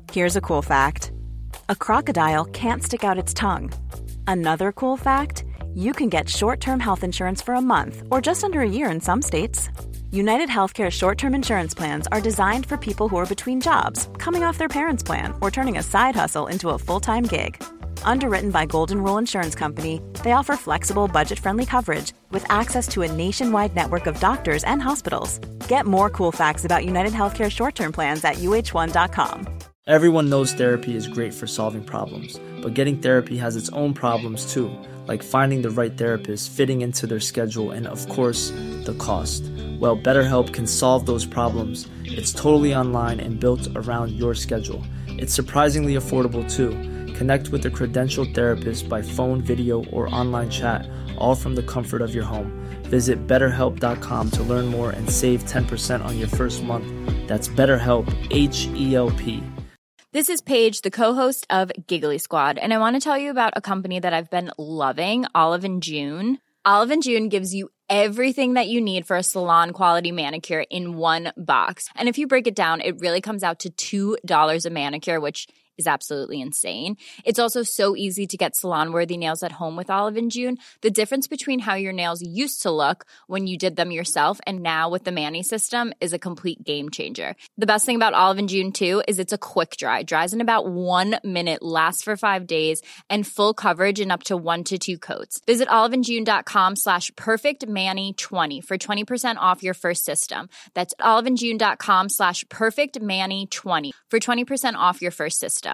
Here's a cool fact. A crocodile can't stick out its tongue. Another cool fact, you can get short-term health insurance for a month or just under a year in some states. United Healthcare short-term insurance plans are designed for people who are between jobs, coming off their parents' plan, or turning a side hustle into a full-time gig. Underwritten by Golden Rule Insurance Company, they offer flexible, budget-friendly coverage with access to a nationwide network of doctors and hospitals. Get more cool facts about United Healthcare short-term plans at uh1.com. Everyone knows therapy is great for solving problems, but getting therapy has its own problems too, like finding the right therapist, fitting into their schedule, and of course, the cost. Well, BetterHelp can solve those problems. It's totally online and built around your schedule. It's surprisingly affordable too. Connect with a credentialed therapist by phone, video, or online chat, all from the comfort of your home. Visit BetterHelp.com to learn more and save 10% on your first month. That's BetterHelp, H-E-L-P. This is Paige, the co-host of Giggly Squad, and I want to tell you about a company that I've been loving, Olive & June. Olive & June gives you everything that you need for a salon-quality manicure in one box. And if you break it down, it really comes out to $2 a manicure, which is absolutely insane. It's also so easy to get salon-worthy nails at home with Olive & June. The difference between how your nails used to look when you did them yourself and now with the Mani system is a complete game changer. The best thing about Olive & June, too, is it's a quick dry. Dries in about 1 minute, lasts for 5 days, and full coverage in up to 1 to 2 coats. Visit oliveandjune.com/perfectmani20 for 20% off your first system. That's oliveandjune.com/perfectmani20 for 20% off your first system.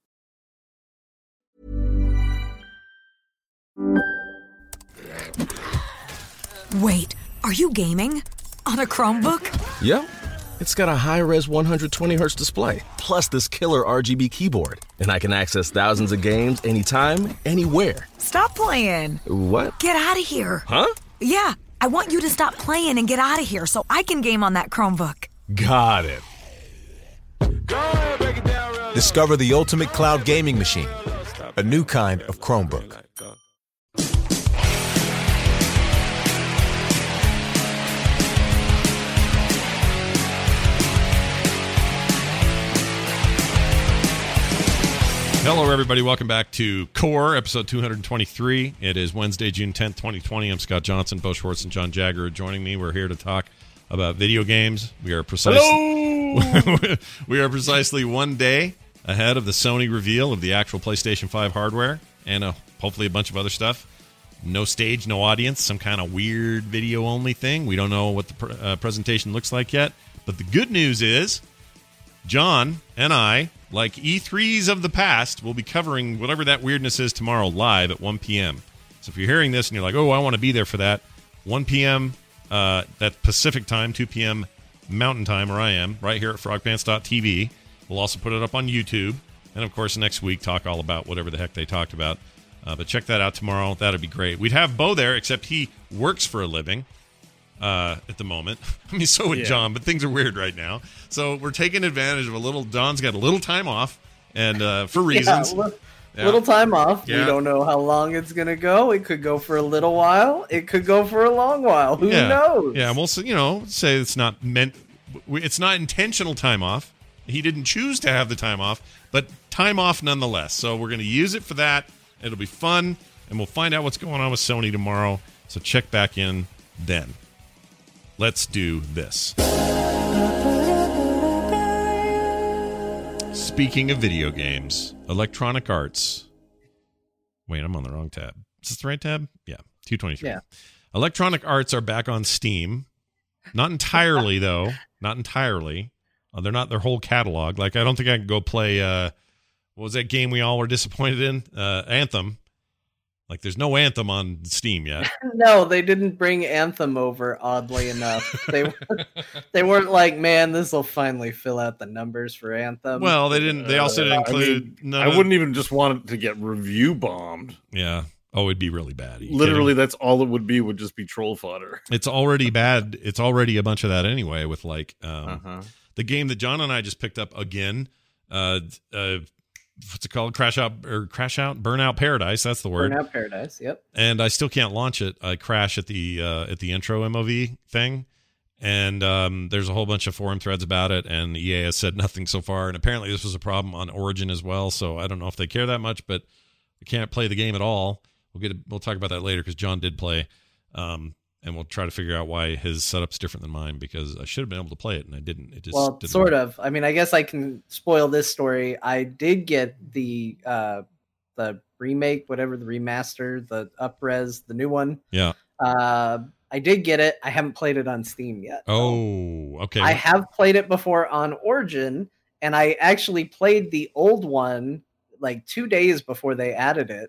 Wait, are you gaming? On a Chromebook? Yep. It's got a high-res 120Hz display, plus this killer RGB keyboard. And I can access thousands of games anytime, anywhere. Stop playing. What? Get out of here. Huh? Yeah, I want you to stop playing and get out of here so I can game on that Chromebook. Got it. Discover the ultimate cloud gaming machine. A new kind of Chromebook. Hello, everybody. Welcome back to Core, episode 223. It is Wednesday, June 10th, 2020. I'm Scott Johnson. Bo Schwartz and John Jagger are joining me. We're here to talk about video games. We are precisely 1 day ahead of the Sony reveal of the actual PlayStation 5 hardware and hopefully a bunch of other stuff. No stage, no audience, some kind of weird video-only thing. We don't know what the presentation looks like yet. But the good news is John and I, like E3s of the past, will be covering whatever that weirdness is tomorrow live at 1 p.m. So if you're hearing this and you're like, oh, I want to be there for that, 1 p.m. That Pacific time, 2 p.m. Mountain time, where I am, right here at frogpants.tv. We'll also put it up on YouTube. And, of course, next week, talk all about whatever the heck they talked about. But check that out tomorrow. That'd be great. We'd have Bo there, except he works for a living at the moment. I mean, so would John, but things are weird right now. So we're taking advantage of Don's got a little time off, and for reasons. Little time off. Yeah. We don't know how long it's going to go. It could go for a little while. It could go for a long while. Who knows? Yeah, we'll say it's not intentional time off. He didn't choose to have the time off, but time off nonetheless. So we're going to use it for that. It'll be fun, and we'll find out what's going on with Sony tomorrow. So check back in then. Let's do this. Speaking of video games, Electronic Arts. Wait, I'm on the wrong tab. Is this the right tab? Yeah, 223. Yeah. Electronic Arts are back on Steam. Not entirely, though. Not entirely. They're not their whole catalog. Like, I don't think I can go play, what was that game we all were disappointed in? Anthem. Like, there's no Anthem on Steam yet. No, they didn't bring Anthem over, oddly enough. They weren't like, man, this will finally fill out the numbers for Anthem. Well, they didn't. They also didn't include... I wouldn't even just want it to get review bombed. Yeah. Oh, it'd be really bad. Literally, that's all it would just be troll fodder. It's already bad. It's already a bunch of that anyway with, like, the game that John and I just picked up again. What's it called? Burnout Paradise. That's the word. Burnout Paradise. Yep. And I still can't launch it. I crash at the intro MOV thing, And there's a whole bunch of forum threads about it, and EA has said nothing so far. And apparently this was a problem on Origin as well, so I don't know if they care that much, but we can't play the game at all. We'll talk about that later because John did play, and we'll try to figure out why his setup's different than mine, because I should have been able to play it, and I didn't. It just didn't sort work. of. I mean, I guess I can spoil this story. I did get the remake, whatever, the remaster, the up-res, the new one. Yeah. I did get it. I haven't played it on Steam yet. Oh, okay. I have played it before on Origin, and I actually played the old one like 2 days before they added it.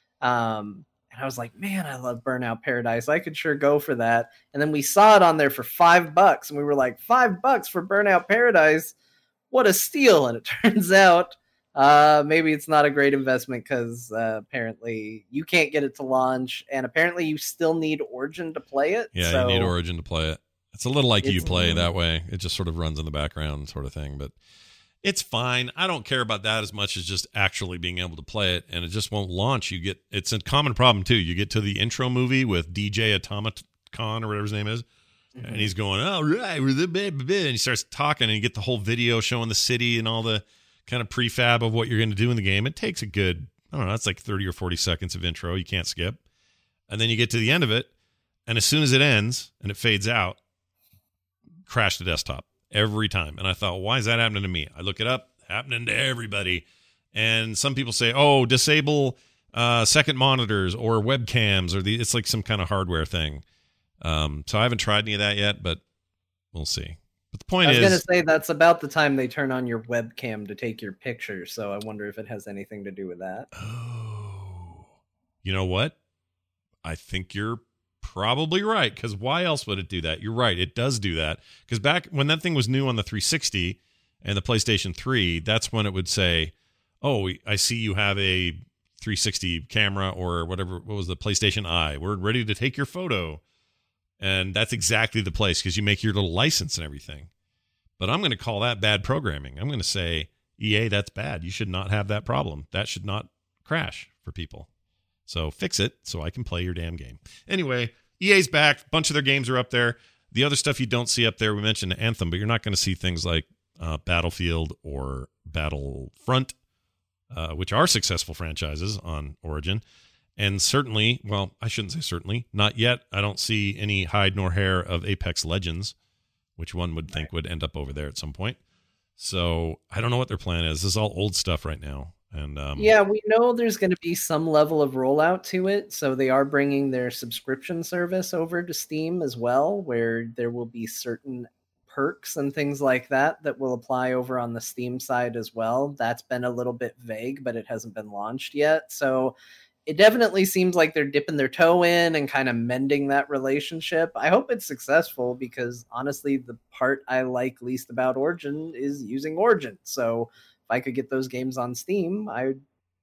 And I was like, man, I love Burnout Paradise. I could sure go for that. And then we saw it on there for $5, and we were like, $5 for Burnout Paradise? What a steal. And it turns out maybe it's not a great investment because apparently you can't get it to launch, and apparently you still need Origin to play it. Yeah, so you need Origin to play it. It's a little like Uplay that way. It just sort of runs in the background sort of thing, but it's fine. I don't care about that as much as just actually being able to play it, and it just won't launch. It's a common problem too. You get to the intro movie with DJ Automaton or whatever his name is, and he's going, "All right, we're the baby," and he starts talking, and you get the whole video showing the city and all the kind of prefab of what you're going to do in the game. It takes a good, I don't know, it's like 30 or 40 seconds of intro. You can't skip. And then you get to the end of it, and as soon as it ends and it fades out, crash the desktop every time. And I thought, why is that happening to me? I look it up, happening to everybody. And some people say, oh, disable second monitors or webcams, or it's like some kind of hardware thing. So I haven't tried any of that yet, but we'll see. But the point is, I was going to say that's about the time they turn on your webcam to take your picture, so I wonder if it has anything to do with that. Oh, you know what? I think you're probably right, because why else would it do that? You're right, it does do that. Because back when that thing was new on the 360 and the PlayStation 3, that's when it would say, oh, I see you have a 360 camera or whatever, what was the PlayStation Eye? We're ready to take your photo. And that's exactly the place, because you make your little license and everything. But I'm going to call that bad programming. I'm going to say, EA, that's bad. You should not have that problem. That should not crash for people. So fix it so I can play your damn game. Anyway, EA's back. A bunch of their games are up there. The other stuff you don't see up there, we mentioned Anthem, but you're not going to see things like Battlefield or Battlefront, which are successful franchises on Origin. And certainly, well, I shouldn't say certainly, not yet. I don't see any hide nor hair of Apex Legends, which one would think would end up over there at some point. So I don't know what their plan is. This is all old stuff right now. And yeah, we know there's going to be some level of rollout to it. So they are bringing their subscription service over to Steam as well, where there will be certain perks and things like that that will apply over on the Steam side as well. That's been a little bit vague, but it hasn't been launched yet. So it definitely seems like they're dipping their toe in and kind of mending that relationship. I hope it's successful, because honestly, the part I like least about Origin is using Origin. So if I could get those games on Steam, I'd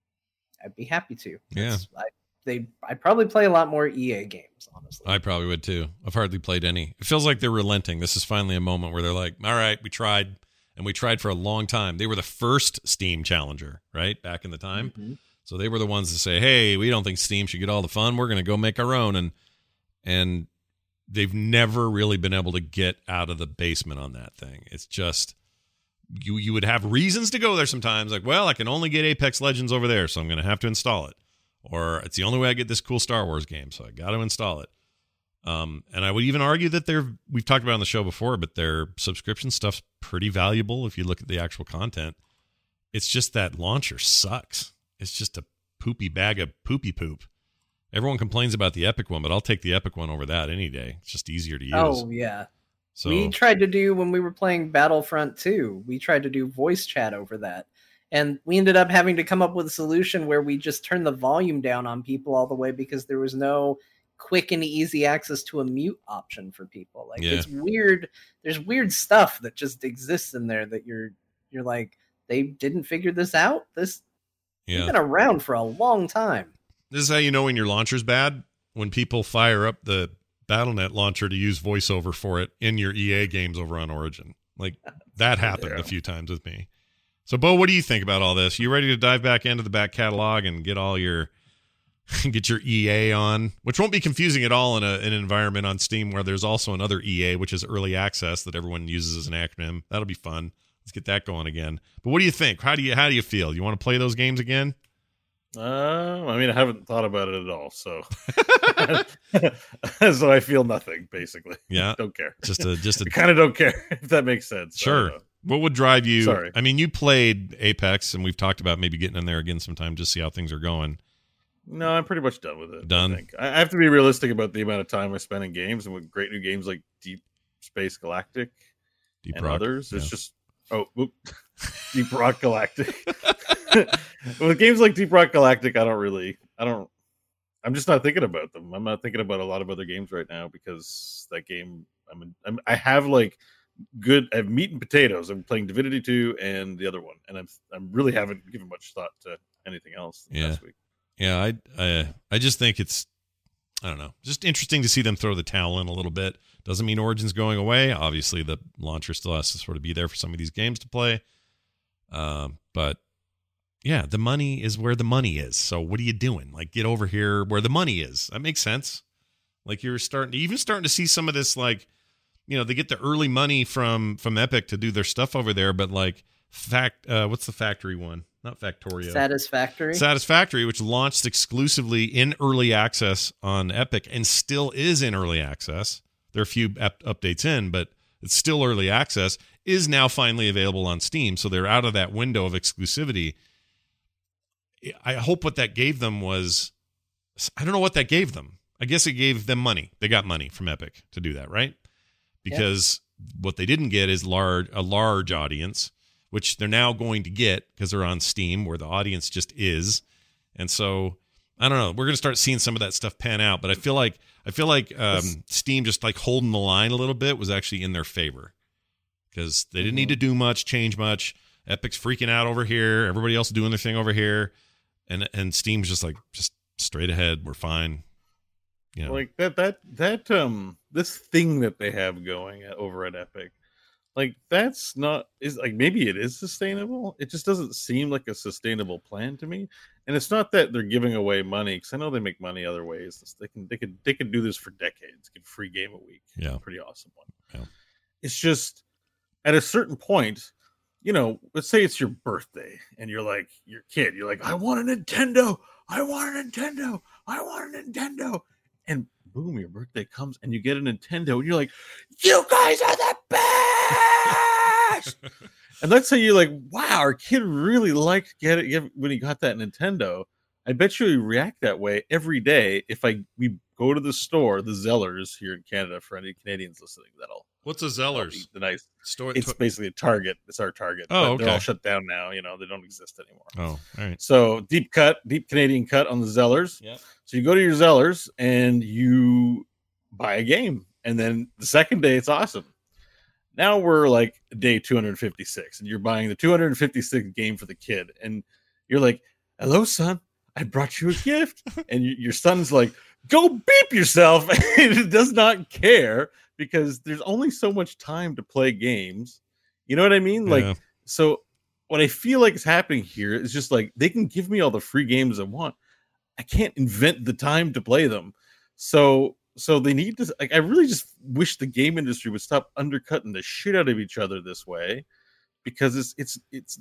be happy to. Yeah. I'd probably play a lot more EA games, honestly. I probably would too. I've hardly played any. It feels like they're relenting. This is finally a moment where they're like, all right, we tried, and we tried for a long time. They were the first Steam challenger, right? Back in the time. Mm-hmm. So they were the ones to say, hey, we don't think Steam should get all the fun. We're going to go make our own. And they've never really been able to get out of the basement on that thing. It's just, you would have reasons to go there sometimes. Like, well, I can only get Apex Legends over there, so I'm going to have to install it. Or it's the only way I get this cool Star Wars game, so I got to install it. And I would even argue that we've talked about it on the show before, but their subscription stuff's pretty valuable if you look at the actual content. It's just that launcher sucks. It's just a poopy bag of poopy poop. Everyone complains about the Epic one, but I'll take the Epic one over that any day. It's just easier to use. Oh, yeah. So we tried to do, when we were playing Battlefront 2, we tried to do voice chat over that. And we ended up having to come up with a solution where we just turned the volume down on people all the way, because there was no quick and easy access to a mute option for people. Like, It's weird. There's weird stuff that just exists in there that you're like, they didn't figure this out. It's been around for a long time. This is how you know when your launcher's bad, when people fire up the Battle.net launcher to use voiceover for it in your EA games over on Origin. Like, that happened a few times with me. So, Bo, what do you think about all this? You ready to dive back into the back catalog and get all your Get your EA on, which won't be confusing at all in an environment on Steam where there's also another EA, which is early access that everyone uses as an acronym. That'll be fun. Let's get that going again. But what do you think? How do you feel? You want to play those games again? I mean, I haven't thought about it at all, so so I feel nothing basically. Yeah, don't care. Just a I kind of don't care if that makes sense. Sure. What would drive you? Sorry. I mean, you played Apex, and we've talked about maybe getting in there again sometime, just see how things are going. No, I'm pretty much done with it. Done. I think. I have to be realistic about the amount of time I spend in games, and with great new games like Deep Space Galactic and Rock, others, it's yeah. just Deep Rock Galactic. With games like Deep Rock Galactic, I'm just not thinking about them. I'm not thinking about a lot of other games right now because that game, I have like I have meat and potatoes. I'm playing Divinity 2 and the other one, and I really haven't given much thought to anything else last week. Yeah, I just think it's, I don't know, just interesting to see them throw the towel in a little bit. Doesn't mean Origin's going away. Obviously, the launcher still has to sort of be there for some of these games to play. But yeah, the money is where the money is. So what are you doing? Like, get over here where the money is. That makes sense. Like, you're starting to see some of this, like, you know, they get the early money from Epic to do their stuff over there, but like what's the factory one? Not Factorio. Satisfactory, which launched exclusively in early access on Epic and still is in early access. There are a few updates in, but it's still early access, is now finally available on Steam. So they're out of that window of exclusivity. I hope what that gave them was, I don't know what that gave them. I guess it gave them money. They got money from Epic to do that, right? Because what they didn't get is a large audience, which they're now going to get because they're on Steam, where the audience just is. And so, I don't know. We're going to start seeing some of that stuff pan out. But I feel like Steam just like holding the line a little bit was actually in their favor because they didn't need to do much, change much. Epic's freaking out over here. Everybody else doing their thing over here. And Steam's just like, just straight ahead. We're fine. You know, like this thing that they have going over at Epic, like that's not is like maybe it is sustainable. It just doesn't seem like a sustainable plan to me. And it's not that they're giving away money because I know they make money other ways. They can do this for decades. Give free game a week. Yeah, pretty awesome one. Yeah. It's just at a certain point, you know, let's say it's your birthday and you're like your kid. You're like, I want a Nintendo. I want a Nintendo. I want a Nintendo. And boom, your birthday comes and you get a Nintendo and you're like, you guys are the best. And let's say you're like, wow, our kid really liked when he got that Nintendo. I bet you would react that way every day if we go to the store, the Zellers here in Canada, for any Canadians listening. What's a Zellers? The nice store. It's basically a Target. It's our Target. Oh, okay. They're all shut down now. You know, they don't exist anymore. Oh, all right. So deep Canadian cut on the Zellers. Yeah. So you go to your Zellers and you buy a game, and then the second day it's awesome. Now we're like day 256, and you're buying the 256th game for the kid, and you're like, "Hello, son, I brought you a gift," and your son's like, "Go beep yourself," and it does not care. Because there's only so much time to play games. You know what I mean? Like, so what I feel like is happening here is just like, they can give me all the free games I want. I can't invent the time to play them. So they need to, like, I really just wish the game industry would stop undercutting the shit out of each other this way, because it's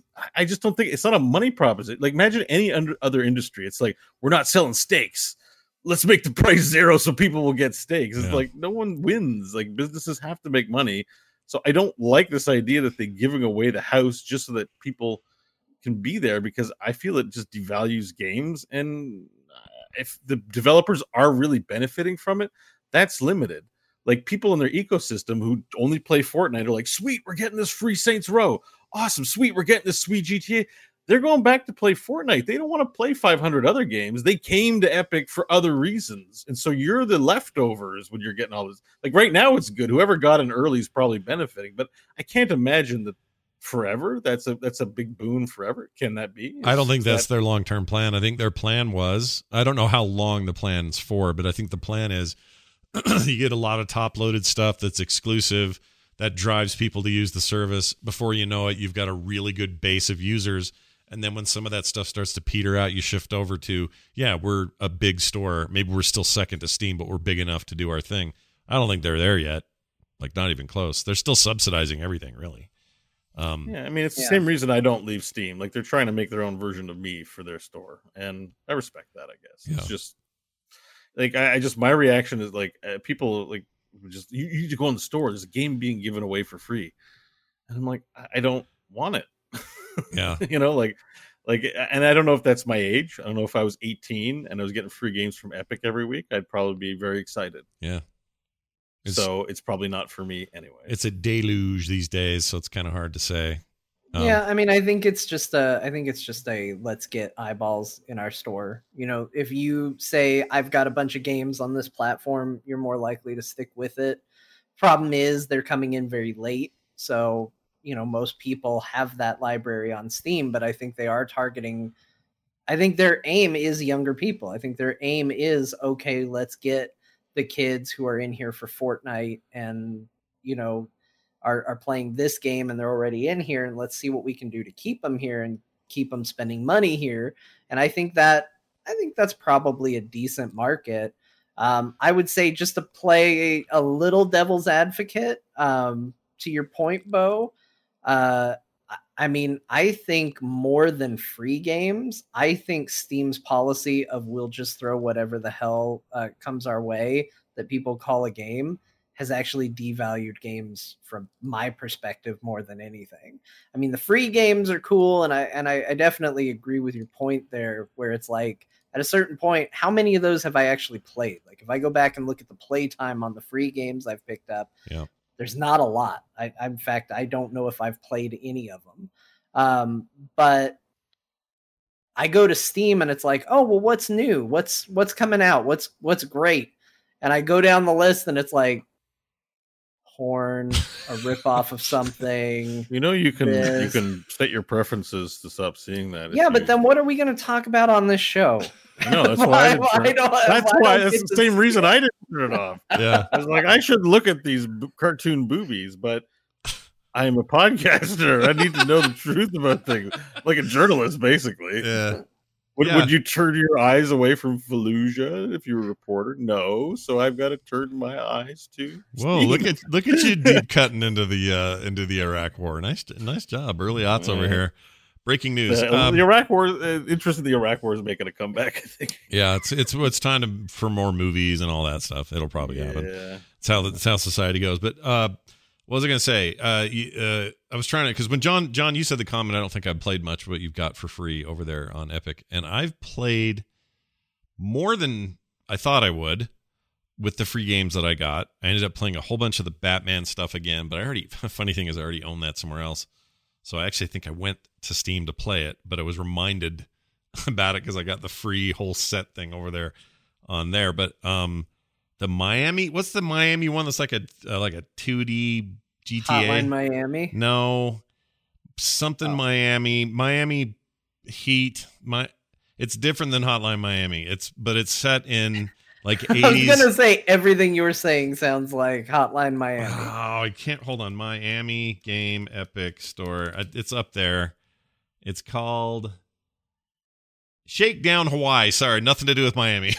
I just don't think it's not a money proposition. Like, imagine any other industry. It's like, we're not selling steaks. Let's make the price zero so people will get steaks. It's like no one wins. Like, businesses have to make money. So I don't like this idea that they're giving away the house just so that people can be there, because I feel it just devalues games. And if the developers are really benefiting from it, that's limited. Like, people in their ecosystem who only play Fortnite are like, sweet, we're getting this free Saints Row. Awesome. Sweet, we're getting this sweet GTA. They're going back to play Fortnite. They don't want to play 500 other games. They came to Epic for other reasons. And so you're the leftovers when you're getting all this. Like, right now it's good. Whoever got in early is probably benefiting. But I can't imagine that forever. That's a big boon forever. Can that be? I don't think that's their long-term plan. I think their plan was, I don't know how long the plan's for, but I think the plan is you get a lot of top-loaded stuff that's exclusive, that drives people to use the service. Before you know it, you've got a really good base of users. And then when some of that stuff starts to peter out, you shift over to, yeah, we're a big store. Maybe we're still second to Steam, but we're big enough to do our thing. I don't think they're there yet. Like, not even close. They're still subsidizing everything, really. Yeah, I mean, it's the same reason I don't leave Steam. Like, they're trying to make their own version of me for their store, and I respect that, I guess. Yeah. It's just, like, my reaction is, like, people, like, just, you need to go in the store. There's a game being given away for free. And I'm like, I don't want it. Yeah. You know, like, and I don't know if that's my age. I don't know if I was 18 and I was getting free games from Epic every week. I'd probably be very excited. Yeah. So it's probably not for me anyway. It's a deluge these days, so it's kind of hard to say. Yeah, I mean, I think it's just a let's get eyeballs in our store. You know, if you say I've got a bunch of games on this platform, you're more likely to stick with it. Problem is they're coming in very late, so you know most people have that library on Steam, but I think they are targeting. I think their aim is younger people. I think their aim is, okay, let's get the kids who are in here for Fortnite and you know are playing this game and they're already in here, and let's see what we can do to keep them here and keep them spending money here. And I think that's probably a decent market. I would say, just to play a little devil's advocate, to your point, Bo, I mean, I think more than free games, I think Steam's policy of we'll just throw whatever the hell comes our way that people call a game has actually devalued games from my perspective more than anything. I mean, the free games are cool, and I definitely agree with your point there, where it's like, at a certain point, how many of those have I actually played? Like, if I go back and look at the playtime on the free games I've picked up, there's not a lot. In fact, I don't know if I've played any of them. But I go to Steam and it's like, oh, well, what's new? What's coming out? What's great? And I go down the list and it's like Horn, a ripoff of something. You know, you can set your preferences to stop seeing that. Yeah, but then what are we going to talk about on this show? No, that's why that's the same reason I didn't turn it off. Yeah, I was like, I should look at these cartoon boobies, but I'm a podcaster. I need to know the truth about things, like a journalist, basically. Yeah. Would you turn your eyes away from Fallujah if you were a reporter? No, so I've got to turn my eyes to. Whoa! Look at you deep cutting into the Iraq War. Nice job, early aughts over here. Breaking news: the Iraq War. Interest in the Iraq War is making a comeback, I think. Yeah, it's time for more movies and all that stuff. It'll probably happen. It's how society goes. But what was I going to say? I was trying to, because when John, you said the comment, I don't think I've played much of what you've got for free over there on Epic, and I've played more than I thought I would with the free games that I got. I ended up playing a whole bunch of the Batman stuff again, but funny thing is I already own that somewhere else. So I actually think I went to Steam to play it, but I was reminded about it because I got the free whole set thing over there on there. But the Miami, what's the Miami one that's like a 2D GTA? Hotline Miami? No, something Miami Heat. It's different than Hotline Miami. But it's set in like 80s. I was gonna say everything you were saying sounds like Hotline Miami. Oh, I can't hold on. Miami Game Epic Store. It's up there. It's called Shakedown Hawaii. Sorry, nothing to do with Miami.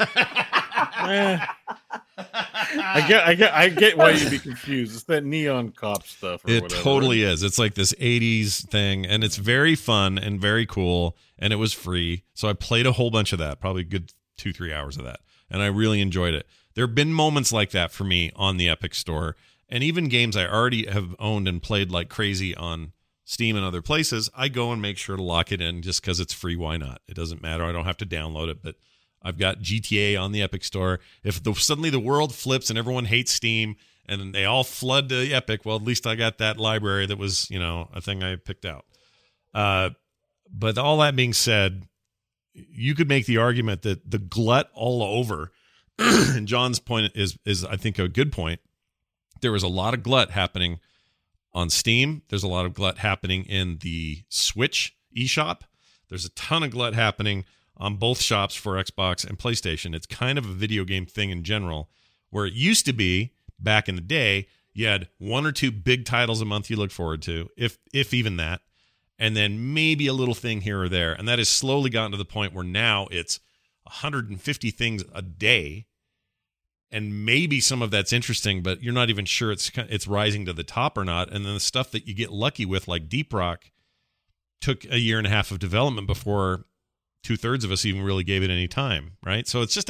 I get why you'd be confused. It's that neon cop stuff. It totally is. It's like this 80s thing, and it's very fun and very cool, and it was free. So I played a whole bunch of that, probably a good 2-3 hours of that, and I really enjoyed it. There have been moments like that for me on the Epic Store, and even games I already have owned and played like crazy on Steam and other places, I go and make sure to lock it in just because it's free. Why not? It doesn't matter. I don't have to download it, but I've got GTA on the Epic Store. If suddenly the world flips and everyone hates Steam and they all flood to Epic, well, at least I got that library that was, a thing I picked out. But all that being said, you could make the argument that the glut all over, and John's point is I think a good point. There was a lot of glut happening on Steam. There's a lot of glut happening in the Switch eShop. There's a ton of glut happening on both shops for Xbox and PlayStation. It's kind of a video game thing in general, where it used to be back in the day, you had 1 or 2 big titles a month you looked forward to, if even that, and then maybe a little thing here or there. And that has slowly gotten to the point where now it's 150 things a day. And maybe some of that's interesting, but you're not even sure it's rising to the top or not. And then the stuff that you get lucky with, like Deep Rock, took a year and a half of development before 2/3 of us even really gave it any time, right? So it's just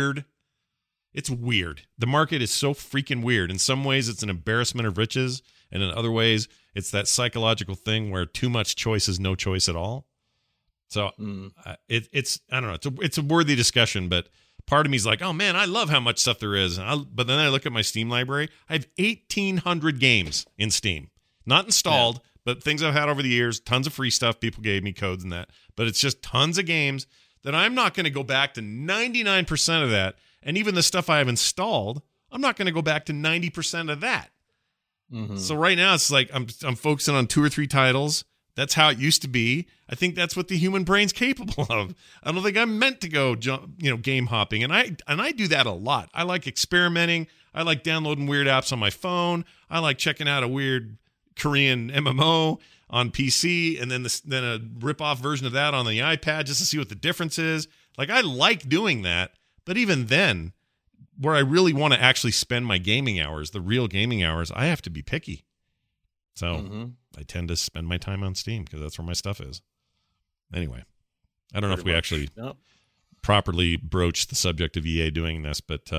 it's weird. The market is so freaking weird. In some ways, it's an embarrassment of riches, and in other ways, it's that psychological thing where too much choice is no choice at all. So it's I don't know. It's a worthy discussion, but part of me is like, oh man, I love how much stuff there is. But then I look at my Steam library. I have 1,800 games in Steam, not installed, but things I've had over the years. Tons of free stuff. People gave me codes and that. But it's just tons of games that I'm not going to go back to 99% of that. And even the stuff I have installed, I'm not going to go back to 90% of that. Mm-hmm. So right now it's like I'm focusing on 2 or 3 titles. That's how it used to be. I think that's what the human brain's capable of. I don't think I'm meant to go game hopping, and I do that a lot. I like experimenting. I like downloading weird apps on my phone. I like checking out a weird Korean MMO on PC, and then a rip-off version of that on the iPad just to see what the difference is. Like, I like doing that, but even then, where I really want to actually spend my gaming hours, the real gaming hours, I have to be picky. So I tend to spend my time on Steam because that's where my stuff is. Anyway, I don't know if we actually properly broached the subject of EA doing this, but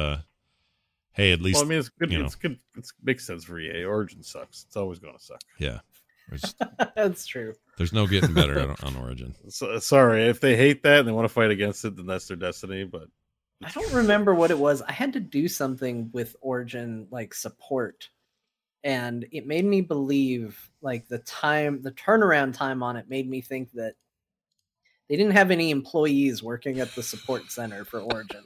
hey, at least... Well, I mean, it's good. It's good. It makes sense for EA. Origin sucks. It's always going to suck. Yeah. That's true. There's no getting better on Origin. So, sorry, if they hate that and they want to fight against it, then that's their destiny, but... I don't remember what it was. I had to do something with Origin, like support. And it made me believe, like, the turnaround time on it made me think that they didn't have any employees working at the support center for Origin.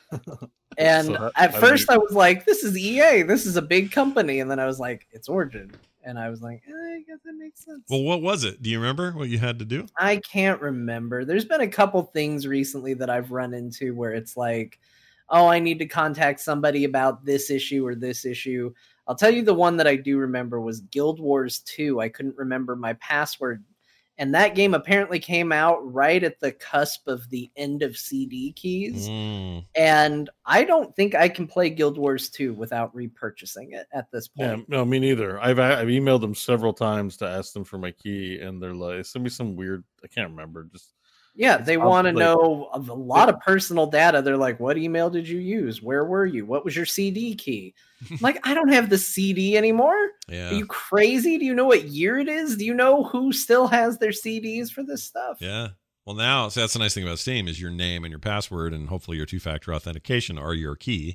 And so at first I was like, this is EA. This is a big company. And then I was like, it's Origin. And I was like, I guess that makes sense. Well, what was it? Do you remember what you had to do? I can't remember. There's been a couple things recently that I've run into where it's like, oh, I need to contact somebody about this issue or this issue. I'll tell you the one that I do remember was Guild Wars 2. I couldn't remember my password. And that game apparently came out right at the cusp of the end of CD keys. And I don't think I can play Guild Wars 2 without repurchasing it at this point. Yeah, no, me neither. I've emailed them several times to ask them for my key, and they're like, send me some weird, I can't remember, just... Yeah, they want to know a lot of personal data. They're like, what email did you use? Where were you? What was your CD key? I'm like, I don't have the CD anymore. Yeah. Are you crazy? Do you know what year it is? Do you know who still has their CDs for this stuff? Yeah. Well, now, so that's the nice thing about Steam is your name and your password and hopefully your 2-factor authentication are your key.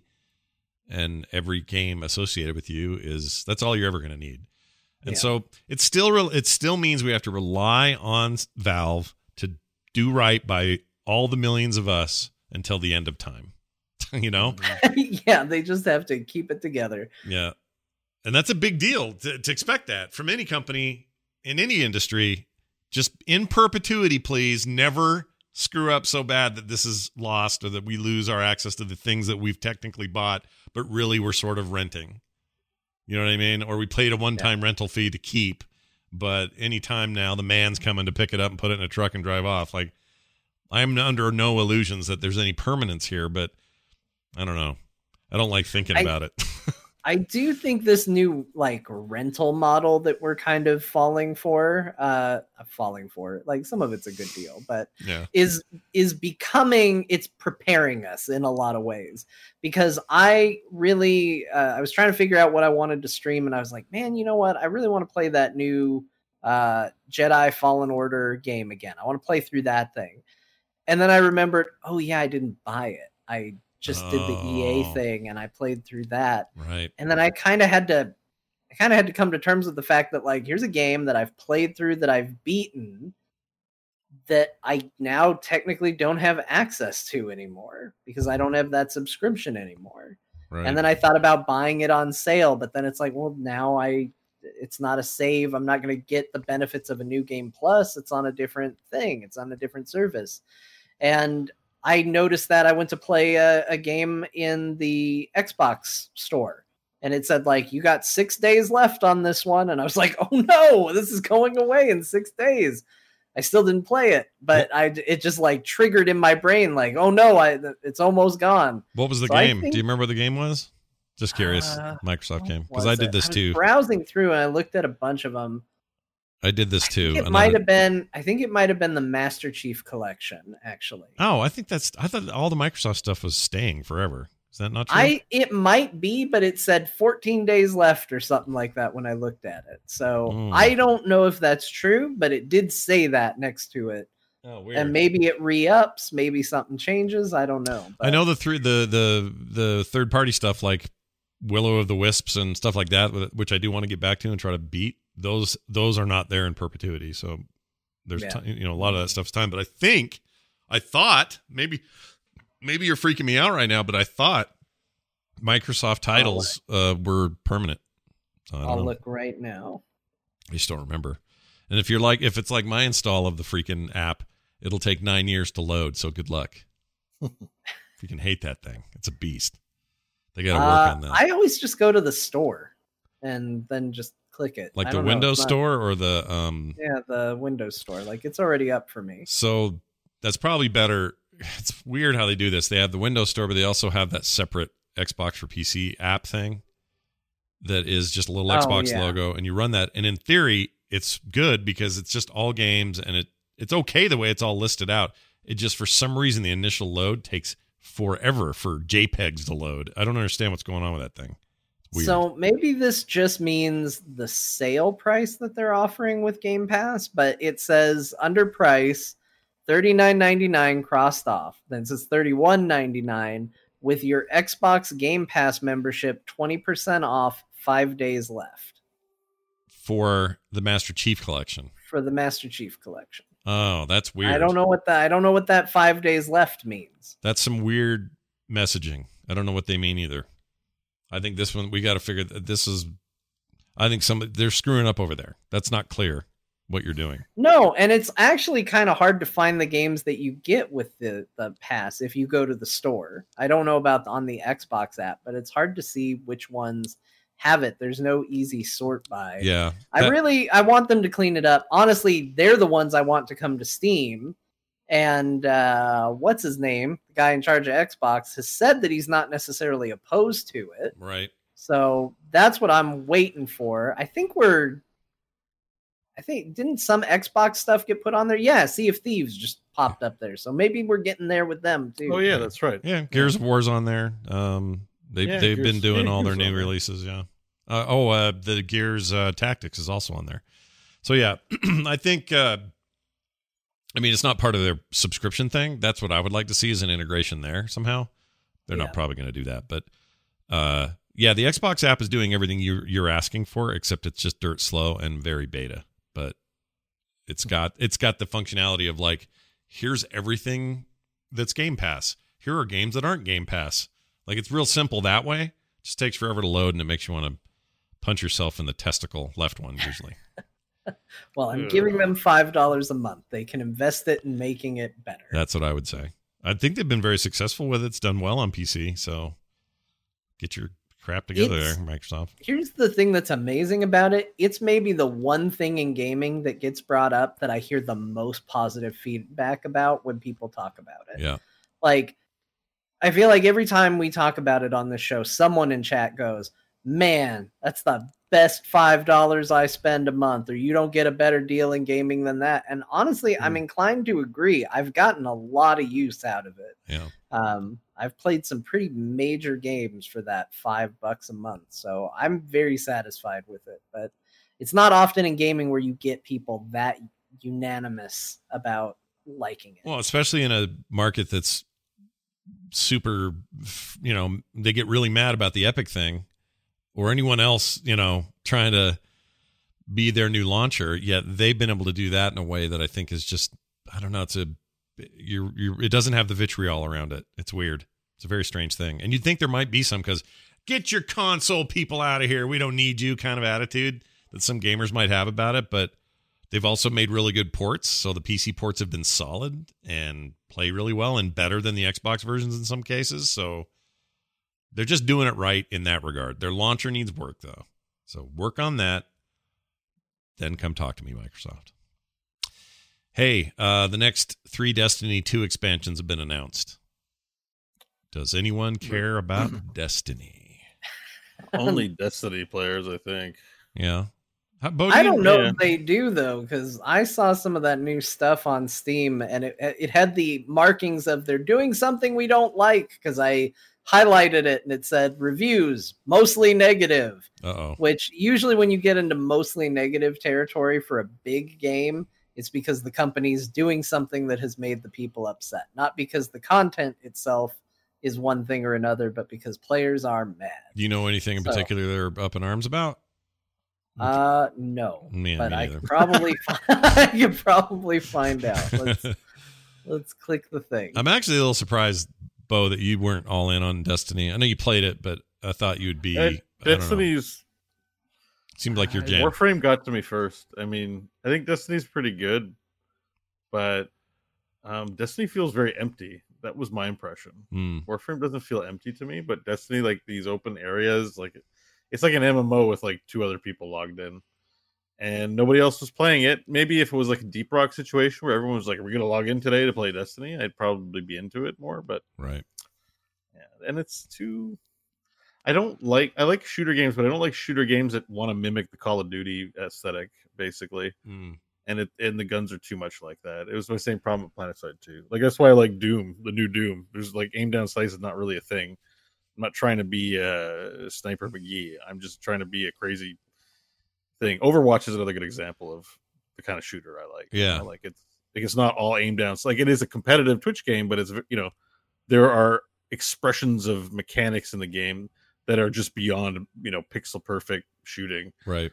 And every game associated with you that's all you're ever going to need. And so it still means we have to rely on Valve to do right by all the millions of us until the end of time. You know? Yeah, they just have to keep it together. Yeah. And that's a big deal to expect that from any company in any industry. Just in perpetuity, please never screw up so bad that this is lost or that we lose our access to the things that we've technically bought, but really we're sort of renting. You know what I mean? Or we paid a one-time rental fee to keep, but anytime now the man's coming to pick it up and put it in a truck and drive off. Like, I'm under no illusions that there's any permanence here, but I don't know. I don't like thinking about it. I do think this new rental model that we're kind of falling for, like some of it's a good deal, but is becoming, it's preparing us in a lot of ways, because I really, I was trying to figure out what I wanted to stream, and I was like, man, you know what? I really want to play that new Jedi Fallen Order game again. I want to play through that thing. And then I remembered, oh yeah, I didn't buy it. I just did the EA thing and I played through that. Right. And then I kind of had to come to terms with the fact that, like, here's a game that I've played through, that I've beaten, that I now technically don't have access to anymore because I don't have that subscription anymore. Right. And then I thought about buying it on sale, but then it's like, well, now it's not a save. I'm not going to get the benefits of a New Game Plus. It's on a different thing. It's on a different service. And I noticed that I went to play a game in the Xbox store and it said like, you got 6 days left on this one. And I was like, oh no, this is going away in 6 days. I still didn't play it, but it just like triggered in my brain like, oh no, it's almost gone. What was the game? Do you remember what the game was? Just curious. Microsoft game, because I did this too. Browsing through and I looked at a bunch of them. I did this too. It might have been. I think it might have been the Master Chief Collection, actually. Oh, I thought all the Microsoft stuff was staying forever. Is that not true? It might be, but it said 14 days left or something like that when I looked at it. So I don't know if that's true, but it did say that next to it. Oh, weird. And maybe it re-ups, maybe something changes. I don't know. But I know the third party stuff like Willow of the Wisps and stuff like that, which I do want to get back to and try to beat. Those are not there in perpetuity. So there's a lot of that stuff's time. But I thought maybe you're freaking me out right now, but I thought Microsoft titles were permanent. So I'll look right now. I just don't remember. And if it's like my install of the freaking app, it'll take 9 years to load. So good luck. Freaking hate that thing. It's a beast. They got to work on that. I always just go to the store and then just click it. Like the Windows Store or the the Windows Store. Like it's already up for me. So that's probably better. It's weird how they do this. They have the Windows Store, but they also have that separate Xbox for PC app thing that is just a little Xbox logo, and you run that. And in theory, it's good because it's just all games, and it's okay the way it's all listed out. It just, for some reason, the initial load takes forever for JPEGs to load. I don't understand what's going on with that thing. It's weird. So maybe this just means the sale price that they're offering with Game Pass, but it says under price $39.99 crossed off. Then it says $31.99 with your Xbox Game Pass membership, 20% off, 5 days left. For the Master Chief Collection. For the Master Chief Collection. Oh, that's weird. I don't know what that 5 days left means. That's some weird messaging. I don't know what they mean either. I think this one, we got to figure that this is, I think they're screwing up over there. That's not clear what you're doing. No, and it's actually kind of hard to find the games that you get with the pass if you go to the store. I don't know about on the Xbox app, but it's hard to see which ones have it. There's no easy sort by. Yeah. I want them to clean it up. Honestly, they're the ones I want to come to Steam. And what's his name? The guy in charge of Xbox has said that he's not necessarily opposed to it. Right. So that's what I'm waiting for. I think didn't some Xbox stuff get put on there? Yeah, Sea of Thieves just popped up there. So maybe we're getting there with them too. Oh yeah, that's right. Yeah, Gears of War's on there. They've been doing all their new releases, yeah. The Gears Tactics is also on there. So yeah, I think it's not part of their subscription thing. That's what I would like to see is an integration there somehow. They're not probably going to do that, but the Xbox app is doing everything you're asking for, except it's just dirt slow and very beta. But it's got the functionality of like, here's everything that's Game Pass. Here are games that aren't Game Pass. Like, it's real simple that way. It just takes forever to load, and it makes you want to punch yourself in the testicle, left one usually. Well, I'm giving them $5 a month. They can invest it in making it better. That's what I would say. I think they've been very successful with it. It's done well on PC, so get your crap together there, Microsoft. Here's the thing that's amazing about it. It's maybe the one thing in gaming that gets brought up that I hear the most positive feedback about when people talk about it. Yeah. Like, I feel like every time we talk about it on the show, someone in chat goes, man, that's the best $5 I spend a month, or you don't get a better deal in gaming than that. And honestly, I'm inclined to agree. I've gotten a lot of use out of it. Yeah. I've played some pretty major games for that $5 a month. So I'm very satisfied with it, but it's not often in gaming where you get people that unanimous about liking it. Well, especially in a market that's super, they get really mad about the Epic thing or anyone else, trying to be their new launcher. Yet they've been able to do that in a way that I think is just, I don't know. It doesn't have the vitriol around it. It's weird. It's a very strange thing. And you'd think there might be some, because get your console people out of here. We don't need you kind of attitude that some gamers might have about it. But they've also made really good ports. So the PC ports have been solid and play really well and better than the Xbox versions in some cases. So They're just doing it right in that regard. Their launcher needs work, though. So work on that. Then come talk to me, Microsoft. Hey, the next 3 Destiny 2 expansions have been announced. Does anyone care about Destiny? Only Destiny players, I think. Yeah. I don't know if they do, though, because I saw some of that new stuff on Steam, and it had the markings of they're doing something we don't like, because I highlighted it, and it said reviews, mostly negative. Uh-oh. Which usually when you get into mostly negative territory for a big game, it's because the company's doing something that has made the people upset. Not because the content itself is one thing or another, but because players are mad. Do you know anything in particular they're up in arms about? No, Yeah, but me I neither. could probably find out. Let's click the thing. I'm actually a little surprised, Bo, that you weren't all in on Destiny. I know you played it, but I thought you'd be. Destiny's seemed like your jam. Warframe got to me first. I mean, I think Destiny's pretty good, but Destiny feels very empty. That was my impression. Warframe doesn't feel empty to me, but Destiny, like these open areas, like it's like an MMO with like 2 other people logged in, and nobody else was playing it. Maybe if it was like a Deep Rock situation where everyone was like, "Are we going to log in today to play Destiny?" I'd probably be into it more. But right, yeah, and it's too. I like shooter games, but I don't like shooter games that want to mimic the Call of Duty aesthetic, basically. And the guns are too much like that. It was my same problem with PlanetSide 2. Like that's why I like Doom, the new Doom. There's like aim down slice is not really a thing. I'm not trying to be a Sniper McGee. I'm just trying to be a crazy thing. Overwatch is another good example of the kind of shooter I like. Yeah, like it's not all aim down. Like it is a competitive Twitch game, but it's there are expressions of mechanics in the game that are just beyond pixel perfect shooting, right?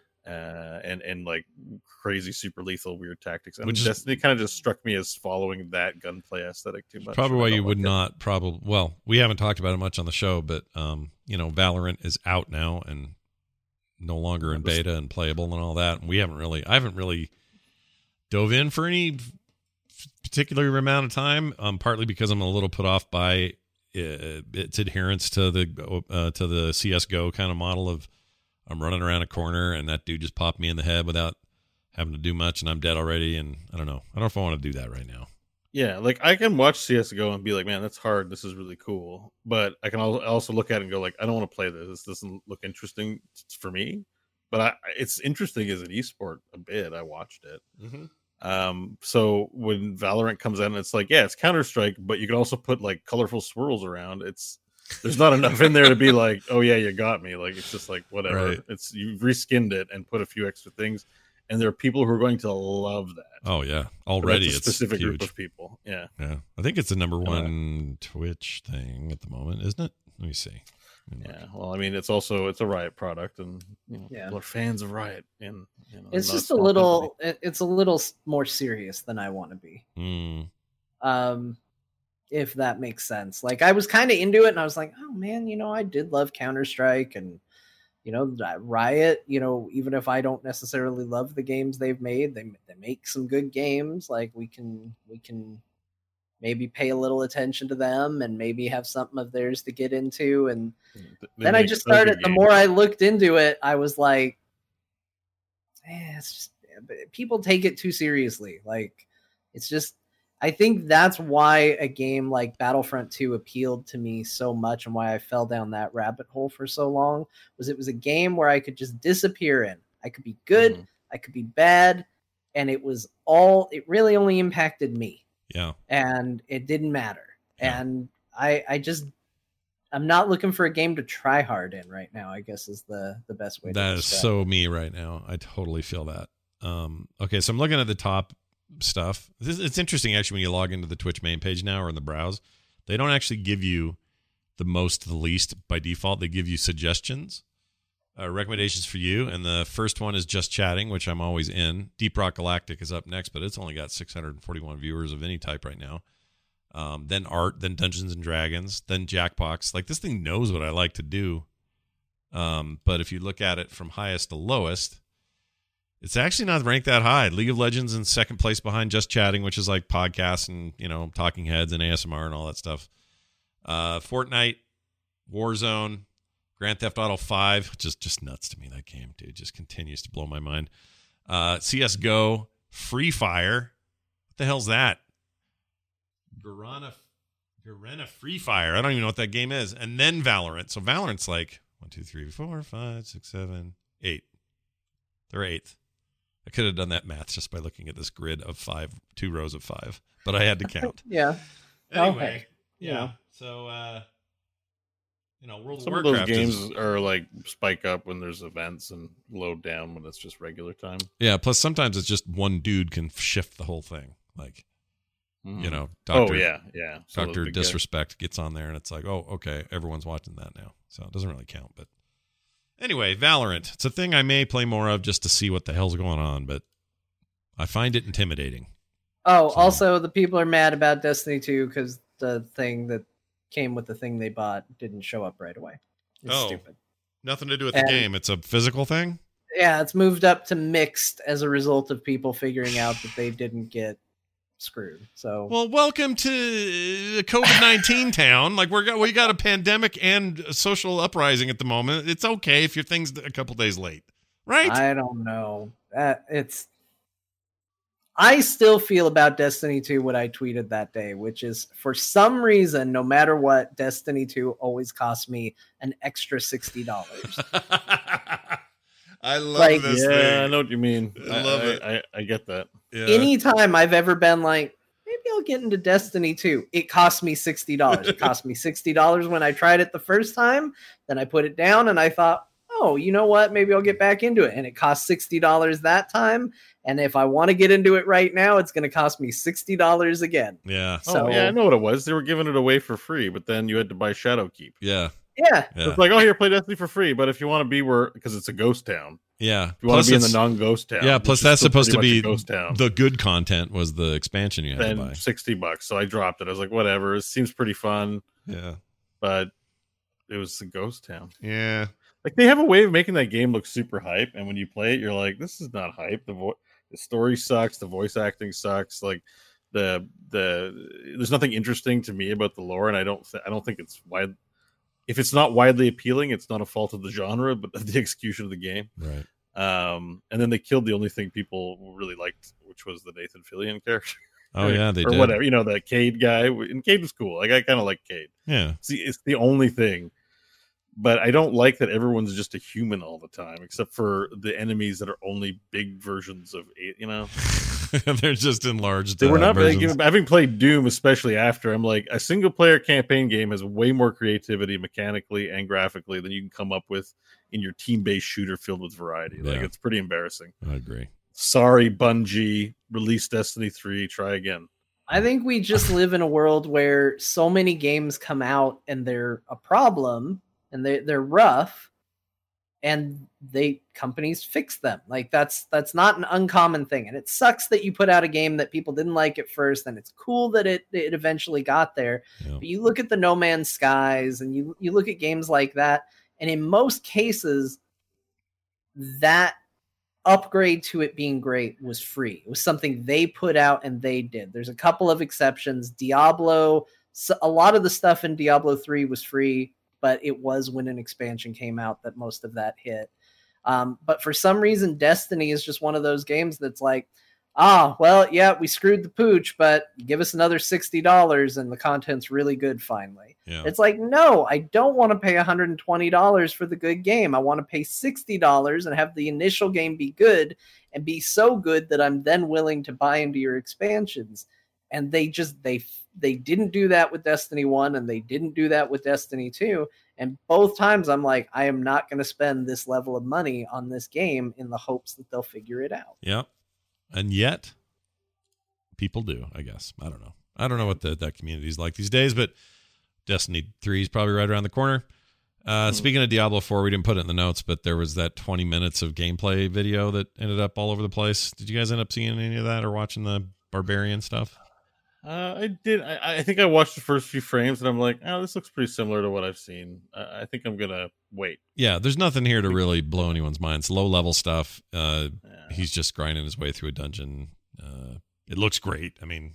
And like crazy super lethal weird tactics. And Destiny kind of just struck me as following that gunplay aesthetic too much. Probably why you would not well, we haven't talked about it much on the show, but Valorant is out now and no longer in beta and playable and all that. And I haven't really dove in for any particular amount of time, partly because I'm a little put off by its adherence to the CSGO kind of model of I'm running around a corner and that dude just popped me in the head without having to do much and I'm dead already. And I don't know if I want to do that right now. Yeah, like I can watch CSGO and be like, man, that's hard. This is really cool. But I can also look at it and go like, I don't want to play this. This doesn't look interesting for me. But it's interesting as an esport a bit. I watched it. So when Valorant comes out and it's like, yeah, it's Counter-Strike, but you can also put like colorful swirls around. There's not enough in there to be like, oh yeah, you got me. Like it's just like whatever. Right. You've reskinned it and put a few extra things, and there are people who are going to love that. Oh yeah, already it's a specific huge group of people. Yeah. I think it's the number one Twitch thing at the moment, isn't it? Let me see. Yeah, well, I mean, it's a Riot product, and people are fans of Riot. And it's just a little, it's a little more serious than I want to be. If that makes sense. Like I was kind of into it, and I was like, oh man, I did love Counter-Strike, and Riot. Even if I don't necessarily love the games they've made, they make some good games. Like we can maybe pay a little attention to them and maybe have something of theirs to get into. And then I just started, the more I looked into it, I was like, it's just, people take it too seriously. Like, it's just, I think that's why a game like Battlefront 2 appealed to me so much and why I fell down that rabbit hole for so long, was it was a game where I could just disappear in. I could be good, I could be bad, and it really only impacted me. Yeah. And it didn't matter. Yeah. And I'm not looking for a game to try hard in right now, I guess is the best way to describe it. That is so me right now. I totally feel that. Okay, so I'm looking at the top stuff. It's interesting actually when you log into the Twitch main page now or in the browse. They don't actually give you the most to the least by default. They give you suggestions, recommendations for you. And the first one is Just Chatting, which I'm always in. Deep Rock Galactic is up next, but it's only got 641 viewers of any type right now. Then Art, then Dungeons and Dragons, then Jackbox. Like, this thing knows what I like to do. But if you look at it from highest to lowest, it's actually not ranked that high. League of Legends in second place behind Just Chatting, which is like podcasts and, talking heads and ASMR and all that stuff. Fortnite Warzone, Grand Theft Auto 5, just nuts to me, that game, dude. Just continues to blow my mind. CSGO, Free Fire. What the hell's that? Garena Free Fire. I don't even know what that game is. And then Valorant. So Valorant's like 1, 2, 3, 4, 5, 6, 7, 8. They're 8th. I could have done that math just by looking at this grid of 5, 2 rows of 5, but I had to count. Yeah. Anyway, Okay. yeah. So, World of Some of Warcraft those games are like spike up when there's events and load down when it's just regular time. Yeah. Plus, sometimes it's just one dude can shift the whole thing. Like, Dr. Some of Dr. those big Disrespect gets on there, and it's like, oh, okay, everyone's watching that now, so it doesn't really count. But anyway, Valorant. It's a thing I may play more of just to see what the hell's going on, but I find it intimidating. Oh, also, the people are mad about Destiny 2 because the thing that came with the thing they bought didn't show up right away. It's stupid. Nothing to do with the game. It's a physical thing? Yeah, it's moved up to mixed as a result of people figuring out that they didn't get screwed. So, well, welcome to COVID-19 town. Like we got a pandemic and a social uprising at the moment. It's okay if your thing's a couple days late, right? I don't know. I still feel about Destiny 2 what I tweeted that day, which is for some reason, no matter what, Destiny 2 always costs me an extra $60. I love this thing. Yeah, I know what you mean. I love it. I get that. Yeah. Anytime I've ever been like, maybe I'll get into Destiny 2, it cost me $60. It cost me $60 when I tried it the first time. Then I put it down and I thought, oh, you know what? Maybe I'll get back into it. And it cost $60 that time. And if I want to get into it right now, it's going to cost me $60 again. Yeah. So, I know what it was. They were giving it away for free, but then you had to buy Shadowkeep. Yeah. Yeah. So it's like, oh, here, play Destiny for free. But if you want to be because it's a ghost town. Yeah. If you want to be in the non-ghost town. Yeah. Plus, that's supposed to be ghost town. The good content was the expansion you had to buy. $60. So I dropped it. I was like, whatever. It seems pretty fun. Yeah. But it was the ghost town. Yeah. Like they have a way of making that game look super hype. And when you play it, you're like, this is not hype. The story sucks. The voice acting sucks. Like there's nothing interesting to me about the lore. And I don't think it's wide. If it's not widely appealing, it's not a fault of the genre, but of the execution of the game. Right. And then they killed the only thing people really liked, which was the Nathan Fillion character. Oh yeah, they or did. Whatever. The Cade guy. And Cade was cool. Like I kind of like Cade. Yeah. See, it's the only thing. But I don't like that everyone's just a human all the time, except for the enemies that are only big versions of it. They're just enlarged. They were not versions. having played Doom, especially after. I'm like, a single player campaign game has way more creativity mechanically and graphically than you can come up with in your team based shooter filled with variety. Like it's pretty embarrassing. I agree. Sorry, Bungie. Release Destiny 3. Try again. I think we just live in a world where so many games come out and they're a problem and they're rough, and companies fix them. Like that's not an uncommon thing. And it sucks that you put out a game that people didn't like at first, and it's cool that it eventually got there. Yeah. But you look at the No Man's Skies and you look at games like that, and in most cases, that upgrade to it being great was free. It was something they put out and they did. There's a couple of exceptions. Diablo, a lot of the stuff in Diablo 3 was free, but it was when an expansion came out that most of that hit. But for some reason, Destiny is just one of those games that's like, we screwed the pooch, but give us another $60 and the content's really good finally. Yeah. It's like, no, I don't want to pay $120 for the good game. I want to pay $60 and have the initial game be good and be so good that I'm then willing to buy into your expansions. And they didn't do that with Destiny 1 and they didn't do that with Destiny 2. And both times I'm like, I am not going to spend this level of money on this game in the hopes that they'll figure it out. Yep. And yet people do, I guess. I don't know. I don't know what that community is like these days, but Destiny 3 is probably right around the corner. Speaking of Diablo 4, we didn't put it in the notes, but there was that 20 minutes of gameplay video that ended up all over the place. Did you guys end up seeing any of that or watching the Barbarian stuff? I did. I think I watched the first few frames and I'm like, oh, this looks pretty similar to what I've seen. I think I'm going to wait. Yeah, there's nothing here to really blow anyone's mind. It's low-level stuff. He's just grinding his way through a dungeon. It looks great. I mean,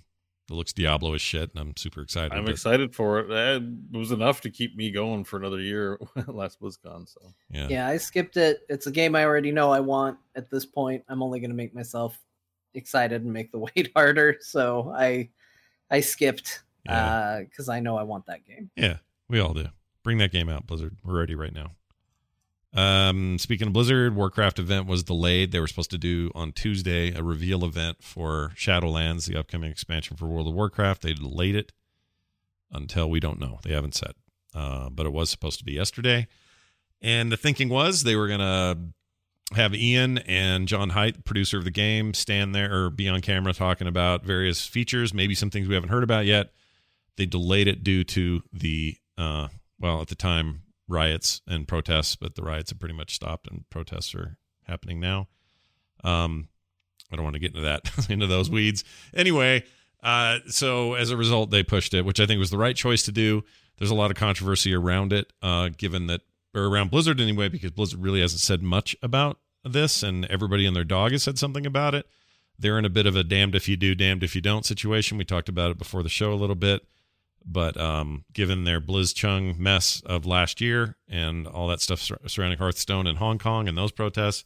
It looks Diablo as shit, and I'm super excited. I'm excited for it. It was enough to keep me going for another year last BlizzCon. So yeah, I skipped it. It's a game I already know I want at this point. I'm only going to make myself excited and make the wait harder. So I skipped because I know I want that game. Yeah, we all do. Bring that game out, Blizzard. We're ready right now. Speaking of Blizzard, Warcraft event was delayed. They were supposed to do on Tuesday a reveal event for Shadowlands, the upcoming expansion for World of Warcraft. They delayed it until we don't know. They haven't said. But it was supposed to be yesterday. And the thinking was they were going to have Ian and John Haidt, producer of the game, stand there or be on camera talking about various features, maybe some things we haven't heard about yet. They delayed it due to the, at the time, riots and protests, but the riots have pretty much stopped and protests are happening now. I don't want to get into that, into those weeds. Anyway, so as a result, they pushed it, which I think was the right choice to do. There's a lot of controversy around it, given that, or around Blizzard anyway, because Blizzard really hasn't said much about this, and everybody and their dog has said something about it. They're in a bit of a damned if you do, damned if you don't situation. We talked about it before the show a little bit. But given their BlizzChung mess of last year and all that stuff surrounding Hearthstone and Hong Kong and those protests,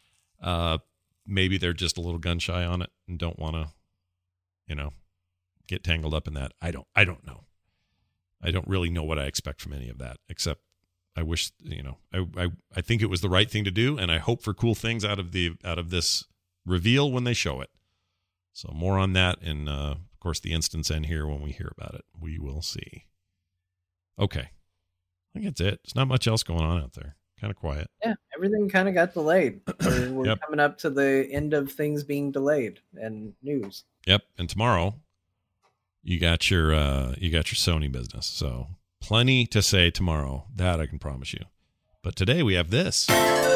maybe they're just a little gun shy on it and don't want to, get tangled up in that. I don't know. I don't really know what I expect from any of that, except I wish, I think it was the right thing to do, and I hope for cool things out of this reveal when they show it. So more on that in of course the instance end here when we hear about it. We will see. Okay, I think that's it. There's not much else going on out there. Kind of quiet. Yeah, everything kind of got delayed. We're coming up to the end of things being delayed and news. Yep, and tomorrow you got your Sony business. So plenty to say tomorrow. That I can promise you. But today we have this.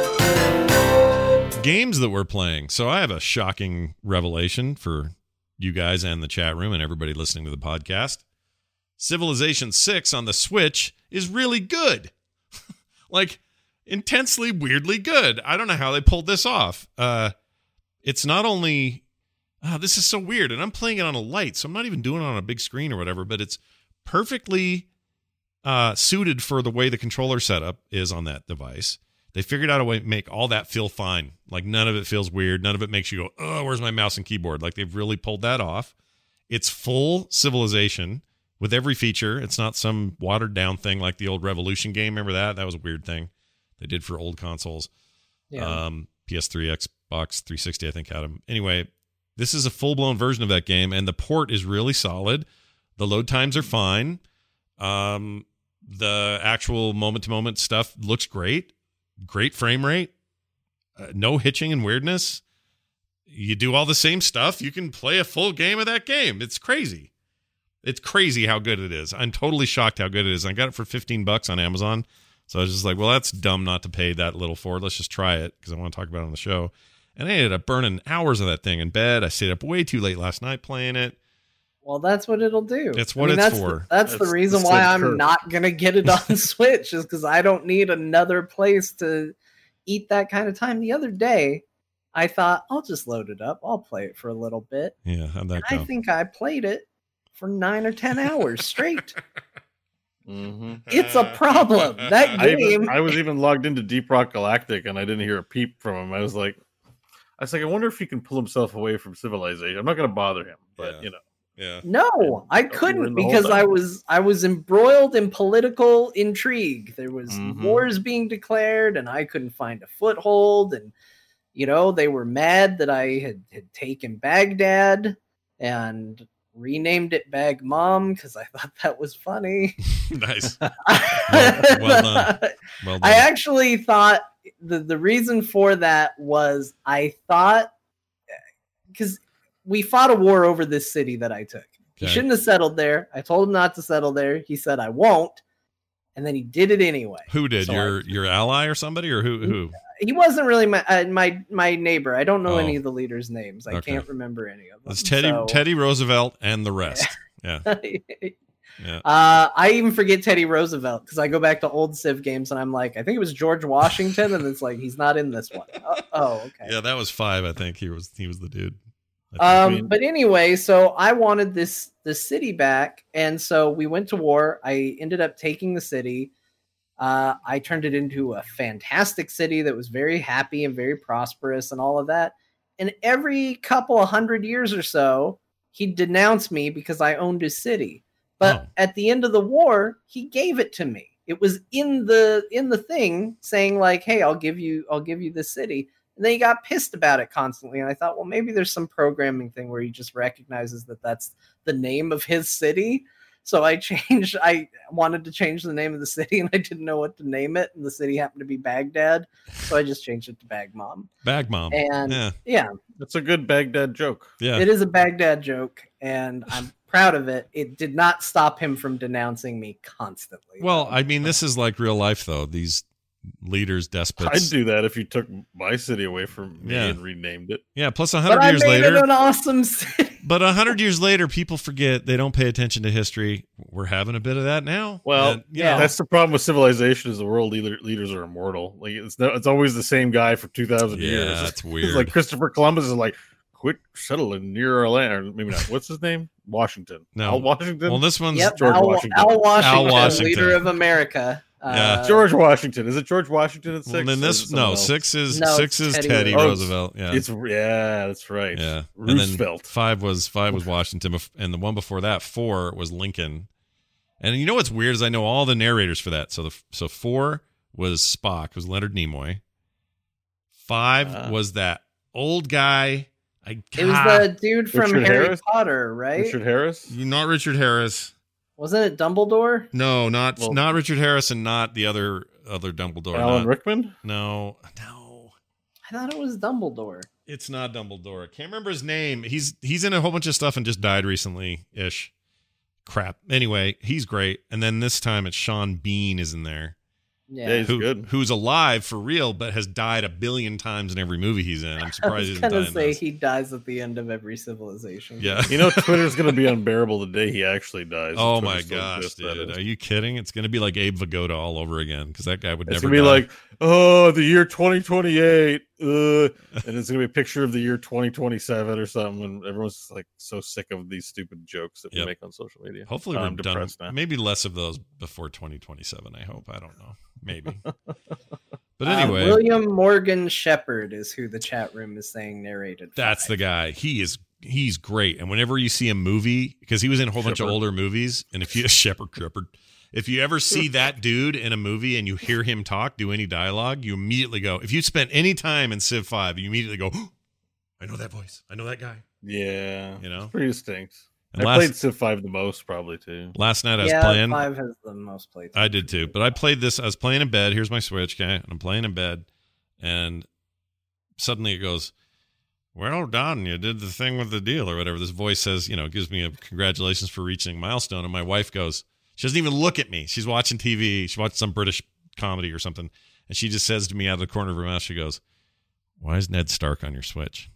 Games that we're playing. So I have a shocking revelation for you guys and the chat room and everybody listening to the podcast. Civilization 6 on the Switch is really good. Like, intensely, weirdly good. I don't know how they pulled this off. It's not only... this is so weird, and I'm playing it on a light, so I'm not even doing it on a big screen or whatever, but it's perfectly suited for the way the controller setup is on that device. They figured out a way to make all that feel fine. Like, none of it feels weird. None of it makes you go, oh, where's my mouse and keyboard? Like, they've really pulled that off. It's full Civilization with every feature. It's not some watered-down thing like the old Revolution game. Remember that? That was a weird thing they did for old consoles. Yeah. PS3, Xbox 360, I think, had them. Anyway, this is a full-blown version of that game, and the port is really solid. The load times are fine. The actual moment-to-moment stuff looks great. Great frame rate, no hitching and weirdness. You do all the same stuff. You can play a full game of that game. It's crazy. It's crazy how good it is. I'm totally shocked how good it is. I got it for $15 on Amazon. So I was just like, well, that's dumb not to pay that little for it. Let's just try it because I want to talk about it on the show. And I ended up burning hours of that thing in bed. I stayed up way too late last night playing it. Well, that's what it'll do. It's what it's for. That's the reason why I'm not going to get it on Switch, is because I don't need another place to eat that kind of time. The other day, I thought, I'll just load it up. I'll play it for a little bit. Yeah, how'd that go? I think I played it for 9 or 10 hours straight. Mm-hmm. It's a problem. That game. I was even logged into Deep Rock Galactic, and I didn't hear a peep from him. I was like, I wonder if he can pull himself away from Civilization. I'm not going to bother him, but Yeah. No, I couldn't because I was embroiled in political intrigue. There was wars being declared, and I couldn't find a foothold. And they were mad that I had taken Baghdad and renamed it Bag Mom because I thought that was funny. Nice. Well done. Well done. I actually thought the reason for that was I thought because we fought a war over this city that I took. He shouldn't have settled there. I told him not to settle there. He said, I won't. And then he did it anyway. Who did? So your ally or somebody, or who? He wasn't really my neighbor. I don't know any of the leaders' names. I can't remember any of them. It's Teddy Roosevelt and the rest. Yeah. Yeah. I even forget Teddy Roosevelt because I go back to old Civ games and I'm like, I think it was George Washington, and it's like he's not in this one. Oh, okay. Yeah, that was 5. I think he was the dude. But anyway, so I wanted this city back, and so we went to war. I ended up taking the city. I turned it into a fantastic city that was very happy and very prosperous and all of that. And every couple of 100 years or so, he'd denounce me because I owned his city. But at the end of the war, he gave it to me. It was in the thing saying like, "Hey, I'll give you this city." And then he got pissed about it constantly. And I thought, well, maybe there's some programming thing where he just recognizes that that's the name of his city. So I wanted to change the name of the city, and I didn't know what to name it. And the city happened to be Baghdad. So I just changed it to Bagmom. Bagmom. And yeah. That's a good Baghdad joke. Yeah. It is a Baghdad joke, and I'm proud of it. It did not stop him from denouncing me constantly. Well, I mean, this is like real life, though. These leaders, despots. I'd do that if you took my city away from me and renamed it. Yeah, plus 100 years later. I made it an awesome city. But 100 years later, people forget. They don't pay attention to history. We're having a bit of that now. Well, and, you know, that's the problem with civilization is the world leaders are immortal. Like it's always the same guy for 2,000 years. Yeah, that's weird. It's like Christopher Columbus is like, quit settling near our land. Or maybe not. What's his name? Washington. No. Al Washington? Well, this one's George Washington. Al Washington, leader of America. Yeah. George Washington. Is it George Washington at 6? Well, then six is Teddy Roosevelt. Yeah. That's right. Yeah. Roosevelt. And then 5 was Washington, and the one before that, 4 was Lincoln. And you know what's weird is I know all the narrators for that. So 4 was Spock, was Leonard Nimoy. 5 was that old guy. It was the dude from Harry Potter, right? Richard Harris? Not Richard Harris. Wasn't it Dumbledore? No, not Richard Harris, and not the other Dumbledore. Alan Rickman? No. I thought it was Dumbledore. It's not Dumbledore. I can't remember his name. He's in a whole bunch of stuff and just died recently-ish. Crap. Anyway, he's great. And then this time it's Sean Bean is in there. Yeah, he's good. Who's alive for real, but has died 1 billion times in every movie he's in. I'm surprised he doesn't die. I was going to say he dies at the end of every Civilization. Yeah. You know, Twitter's going to be unbearable the day he actually dies. Oh my gosh, dude. Are you kidding? It's going to be like Abe Vigoda all over again because that guy would never die. It's going to be like, the year 2028. And it's going to be a picture of the year 2027 or something. And everyone's like so sick of these stupid jokes that we make on social media. Hopefully we're done. Now. Maybe less of those before 2027, I hope. I don't know. Maybe. But anyway. William Morgan Shepherd is who the chat room is saying narrated. That's the guy. He's great. And whenever you see a movie, because he was in a whole bunch of older movies, and if you Shepherd, if you ever see that dude in a movie and you hear him talk, do any dialogue, you immediately go, if you spent any time in Civ 5, you immediately go, oh, I know that voice. I know that guy. Yeah. You know? It's pretty distinct. And I played Civ 5 the most, probably, too. Last night I was playing. 5 has the most played. I did, too. But I played this. I was playing in bed. Here's my Switch, okay? And I'm playing in bed. And suddenly it goes, well done. You did the thing with the deal or whatever. This voice says, gives me a congratulations for reaching a milestone. And my wife goes, she doesn't even look at me. She's watching TV. She watched some British comedy or something. And she just says to me out of the corner of her mouth, she goes, why is Ned Stark on your Switch?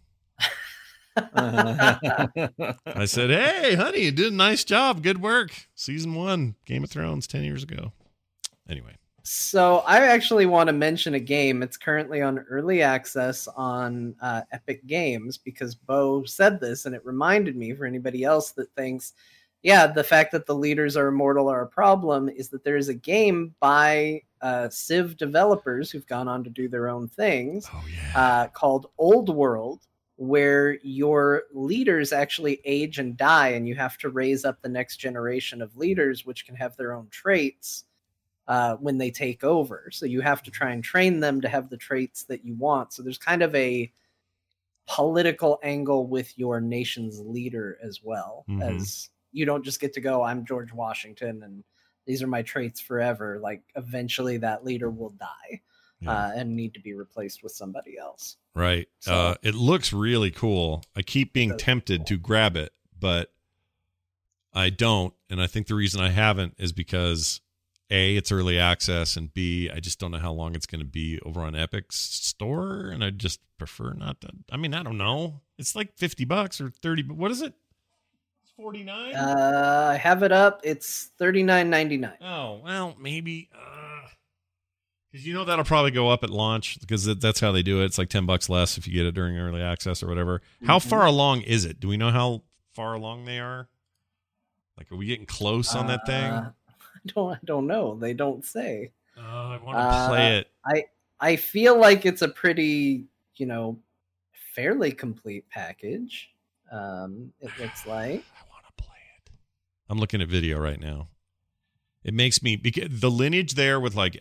I said, hey, honey, you did a nice job. Good work. Season 1, Game of Thrones, 10 years ago. Anyway. So I actually want to mention a game. It's currently on early access on Epic Games because Bo said this, and it reminded me for anybody else that thinks, yeah, the fact that the leaders are immortal are a problem is that there is a game by Civ developers who've gone on to do their own things called Old World, where your leaders actually age and die, and you have to raise up the next generation of leaders, which can have their own traits when they take over. So you have to try and train them to have the traits that you want. So there's kind of a political angle with your nation's leader as well, as you don't just get to go, I'm George Washington, and these are my traits forever. Like, eventually that leader will die and need to be replaced with somebody else. Right. So, it looks really cool. I keep being tempted to grab it, but I don't. And I think the reason I haven't is because A, it's early access, and B, I just don't know how long it's going to be over on Epic's store, and I just prefer not to. I mean, I don't know. It's like $50 or 30. What is it? It's 49. I have it up. It's $39.99. Oh well, maybe. Because that'll probably go up at launch because that's how they do it. It's like $10 less if you get it during early access or whatever. How far along is it? Do we know how far along they are? Like, are we getting close on that thing? I don't know. They don't say. I want to play it. I feel like it's a pretty, fairly complete package. It looks like. I want to play it. I'm looking at video right now. It makes me, because the lineage there with like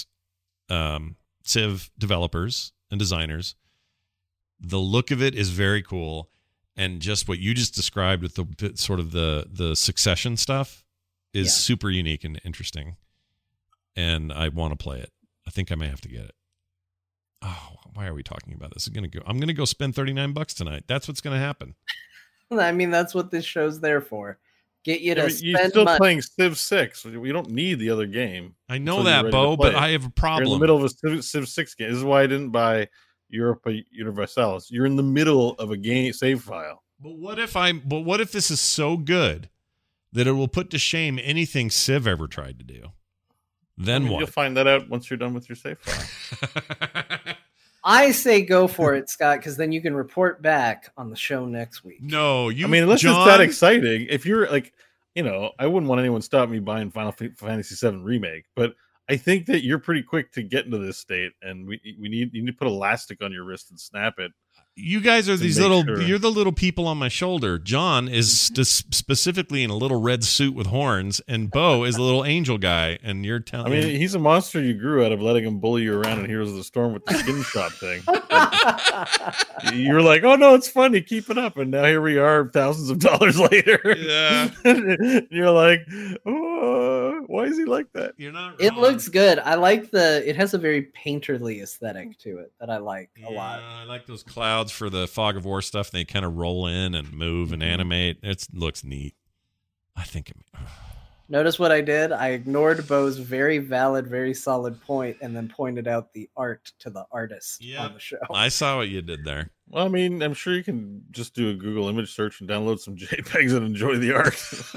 Civ developers and designers, the look of it is very cool. And just what you just described with the sort of the succession stuff is super unique and interesting. And I want to play it. I think I may have to get it. Oh, why are we talking about this? I'm going to go spend $39 tonight. That's what's going to happen. I mean, that's what this show's there for. Get you to spend You're still money. playing Civ 6. We don't need the other game. I know that, Bo, but I have a problem. You're in the middle of a Civ 6 game. This is why I didn't buy Europa Universalis. You're in the middle of a game save file. But what if this is so good that it will put to shame anything Civ ever tried to do? Then what? You'll find that out once you're done with your save file. I say go for it, Scott, because then you can report back on the show next week. No, unless it's that exciting. If you're like, I wouldn't want anyone to stop me buying Final Fantasy VII Remake, but I think that you're pretty quick to get into this state, and you need to put elastic on your wrist and snap it. You guys are you're the little people on my shoulder. John is specifically in a little red suit with horns, and Bo is a little angel guy, and you're telling me. He's a monster you grew out of letting him bully you around in Heroes of the Storm with the skin shop thing. You were like, oh no, it's funny, keep it up. And now here we are thousands of dollars later. Yeah. You're like, oh, why is he like that? You're not wrong. It looks good. I like it has a very painterly aesthetic to it that I like a lot. I like those clouds for the Fog of War stuff. They kind of roll in and move and animate. It looks neat. I think. Notice what I did? I ignored Bo's very valid, very solid point and then pointed out the art to the artist on the show. I saw what you did there. Well, I'm sure you can just do a Google image search and download some JPEGs and enjoy the art.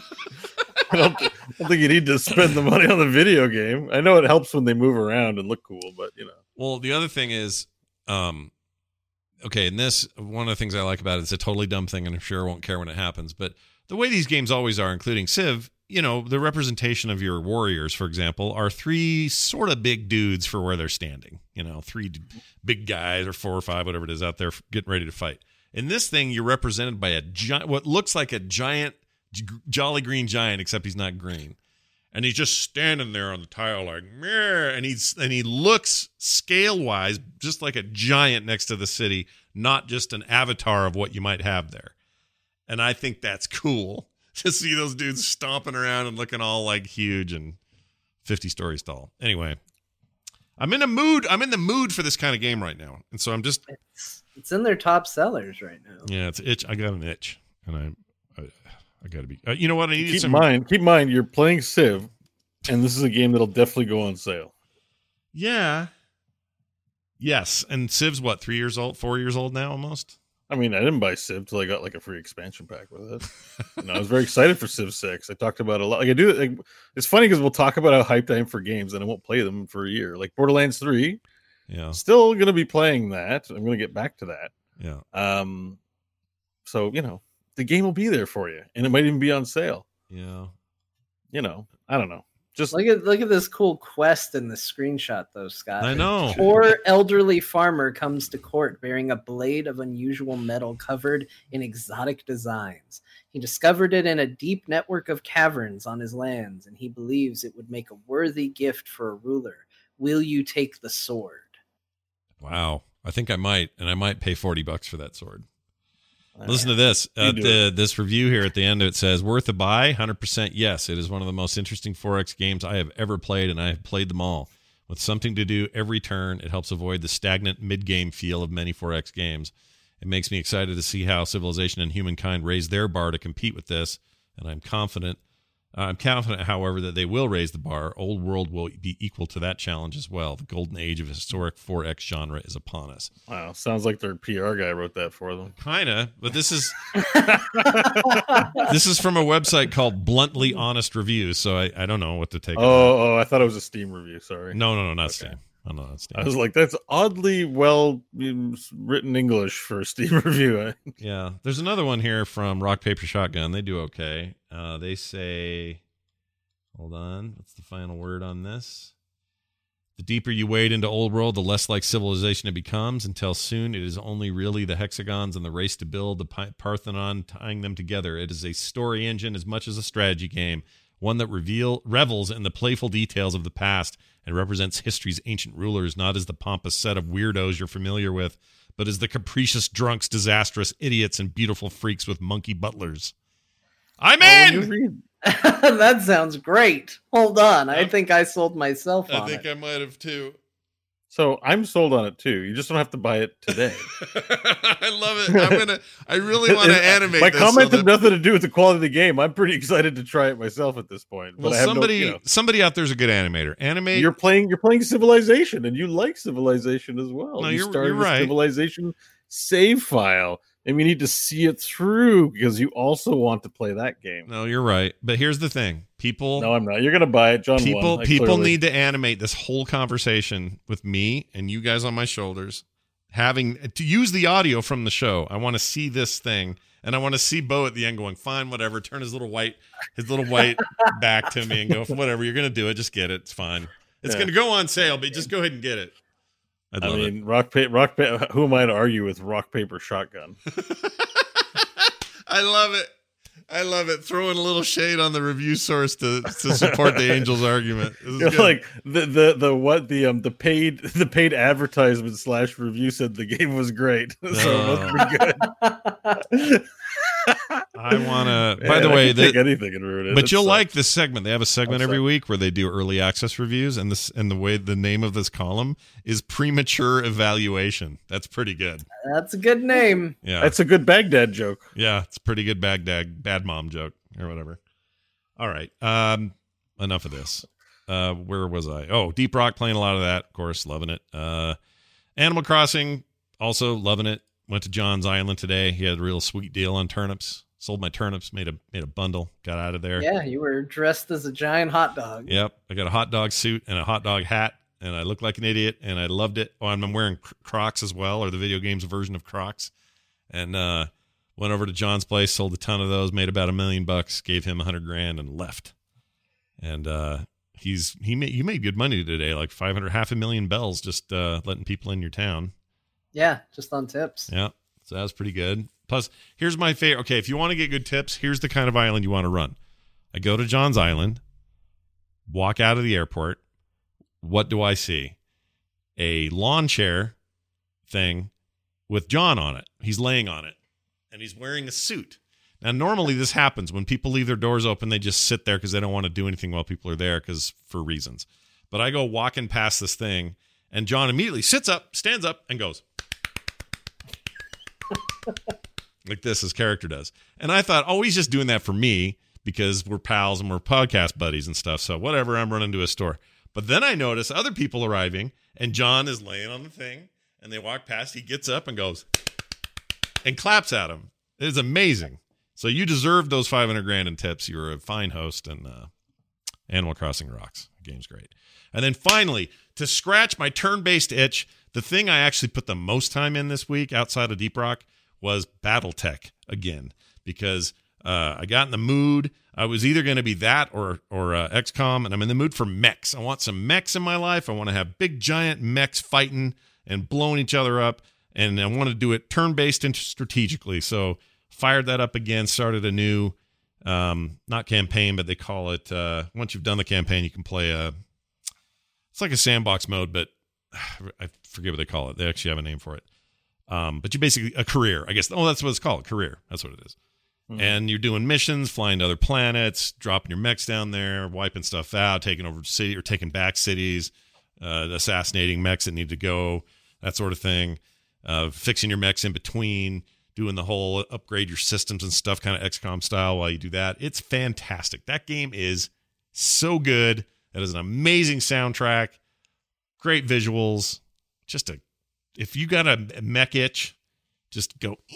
I don't think you need to spend the money on the video game. I know it helps when they move around and look cool, but Well, the other thing is, okay, and this, one of the things I like about it, it's a totally dumb thing, and I'm sure I won't care when it happens, but the way these games always are, including Civ, the representation of your warriors, for example, are three sort of big dudes for where they're standing. Three big guys or 4 or 5, whatever it is, out there getting ready to fight. In this thing, you're represented by what looks like a giant, jolly green giant, except he's not green. And he's just standing there on the tile like, meh, and he looks scale-wise just like a giant next to the city, not just an avatar of what you might have there. And I think that's cool to see those dudes stomping around and looking all like huge and 50 stories tall. Anyway, I'm in the mood for this kind of game right now. And so I'm just... It's in their top sellers right now. Yeah, it's itch. I got an itch. And I got to be... you know what? I need Keep in mind, you're playing Civ, and this is a game that'll definitely go on sale. Yeah. Yes. And Civ's what, 3 years old, 4 years old now almost? I didn't buy Civ till I got like a free expansion pack with it. I was very excited for Civ 6. I talked about it a lot. Like I do. Like, it's funny because we'll talk about how hyped I am for games, and I won't play them for a year. Like Borderlands 3. Yeah. Still going to be playing that. I'm going to get back to that. Yeah. So the game will be there for you, and it might even be on sale. Yeah. I don't know. Just look at this cool quest in the screenshot, though, Scott. I know. A poor elderly farmer comes to court bearing a blade of unusual metal covered in exotic designs. He discovered it in a deep network of caverns on his lands, and he believes it would make a worthy gift for a ruler. Will you take the sword? Wow. I think I might, and I might pay $40 for that sword. Listen to this. This review here at the end, it says, worth a buy? 100% yes. It is one of the most interesting 4X games I have ever played, and I have played them all. With something to do every turn, it helps avoid the stagnant mid-game feel of many 4X games. It makes me excited to see how Civilization and Humankind raise their bar to compete with this, and I'm confident, however, that they will raise the bar. Old World will be equal to that challenge as well. The golden age of historic 4X genre is upon us. Wow, sounds like their PR guy wrote that for them. Kinda, but this is this is from a website called Bluntly Honest Reviews, so I don't know what to take. Oh, I thought it was a Steam review. Sorry. No, not Steam. I don't know. I was like, that's oddly well written English for a Steam review. Yeah. There's another one here from Rock, Paper, Shotgun. They do okay. They say, hold on. What's the final word on this? The deeper you wade into Old World, the less like Civilization it becomes. Until soon, it is only really the hexagons and the race to build the Parthenon tying them together. It is a story engine as much as a strategy game, one that revels in the playful details of the past and represents history's ancient rulers, not as the pompous set of weirdos you're familiar with, but as the capricious drunks, disastrous idiots, and beautiful freaks with monkey butlers. I'm in! That sounds great. Hold on. I think I sold myself on it. I might have too. So I'm sold on it too. You just don't have to buy it today. I love it. I really want to animate my this. My comments have nothing to do with the quality of the game. I'm pretty excited to try it myself at this point. But well, somebody out there's a good animator. Animate. You're playing Civilization, and you like Civilization as well. No, you're right. Civilization save file, and we need to see it through because you also want to play that game. No, you're right. But here's the thing. People. No, I'm not. You're going to buy it, John. People need to animate this whole conversation with me and you guys on my shoulders, having to use the audio from the show. I want to see this thing, and I want to see Bo at the end going, "Fine, whatever." Turn his little white back to me and go, "Whatever, you're going to do it. Just get it. It's fine. It's going to go on sale, but just go ahead and get it." I mean, rock paper. Who am I to argue with Rock, Paper, Shotgun? I love it. Throwing a little shade on the review source to support the Angel's argument. Like the paid advertisement / review said the game was great, so it must be good. I want to. By the way, take anything and ruin it. But you'll like this segment. They have a segment every week where they do early access reviews, and the name of this column is Premature Evaluation. That's pretty good. That's a good name. Yeah, that's a good Baghdad joke. Yeah, it's a pretty good bad mom joke or whatever. All right, enough of this. Where was I? Oh, Deep Rock, playing a lot of that. Of course, loving it. Animal Crossing, also loving it. Went to John's Island today. He had a real sweet deal on turnips. Sold my turnips, made a bundle, got out of there. Yeah, you were dressed as a giant hot dog. Yep, I got a hot dog suit and a hot dog hat, and I look like an idiot, and I loved it. Oh, I'm wearing Crocs as well, or the video game's version of Crocs. And went over to John's place, sold a ton of those, made about $1 million, gave him $100,000, and left. And you made good money today, like $500,000 bells, just letting people in your town. Yeah, just on tips. Yeah, so that was pretty good. Plus, here's my favorite. Okay, if you want to get good tips, here's the kind of island you want to run. I go to John's Island, walk out of the airport. What do I see? A lawn chair thing with John on it. He's laying on it, and he's wearing a suit. Now, normally this happens when people leave their doors open. They just sit there because they don't want to do anything while people are there for reasons. But I go walking past this thing, and John immediately sits up, stands up, and goes like this, his character does. And I thought, oh, he's just doing that for me because we're pals and we're podcast buddies and stuff. So whatever, I'm running to a store. But then I notice other people arriving, and John is laying on the thing, and they walk past. He gets up and goes and claps at him. It is amazing. So you deserve those $500,000 in tips. You're a fine host, and Animal Crossing rocks. The game's great. And then finally, to scratch my turn-based itch, the thing I actually put the most time in this week outside of Deep Rock was BattleTech again, because I got in the mood. I was either going to be that or XCOM, and I'm in the mood for mechs. I want some mechs in my life. I want to have big, giant mechs fighting and blowing each other up, and I want to do it turn-based and strategically. So fired that up again, started a new, not campaign, but they call it, once you've done the campaign, you can play it's like a sandbox mode, but I forget what they call it. They actually have a name for it. But you basically, a career, I guess. Oh, that's what it's called, career. That's what it is. Mm-hmm. And you're doing missions, flying to other planets, dropping your mechs down there, wiping stuff out, taking over city or taking back cities, assassinating mechs that need to go, that sort of thing. Fixing your mechs in between, doing the whole upgrade your systems and stuff, kind of XCOM style while you do that. It's fantastic. That game is so good. That is an amazing soundtrack, great visuals. If you got a mech itch, just go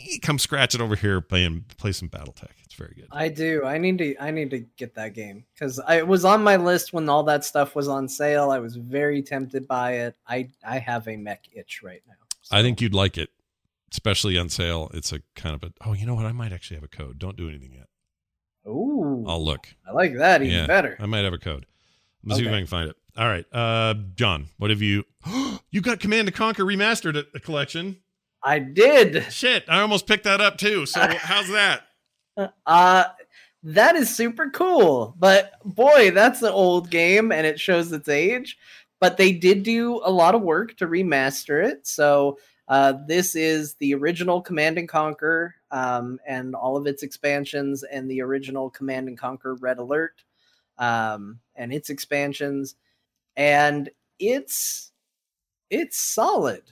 come scratch it over here, play some BattleTech. It's very good. I do. I need to get that game because it was on my list when all that stuff was on sale. I was very tempted by it. I have a mech itch right now. So. I think you'd like it, especially on sale. It's a kind of oh, you know what? I might actually have a code. Don't do anything yet. Ooh, I'll look. I like that even better. I might have a code. Let's see if I can find it. All right, John, what have you? You got Command & Conquer Remastered at the collection. I did. Shit, I almost picked that up too. So how's that? That is super cool. But boy, that's an old game and it shows its age. But they did do a lot of work to remaster it. So this is the original Command & Conquer and all of its expansions and the original Command & Conquer Red Alert and its expansions. And it's solid.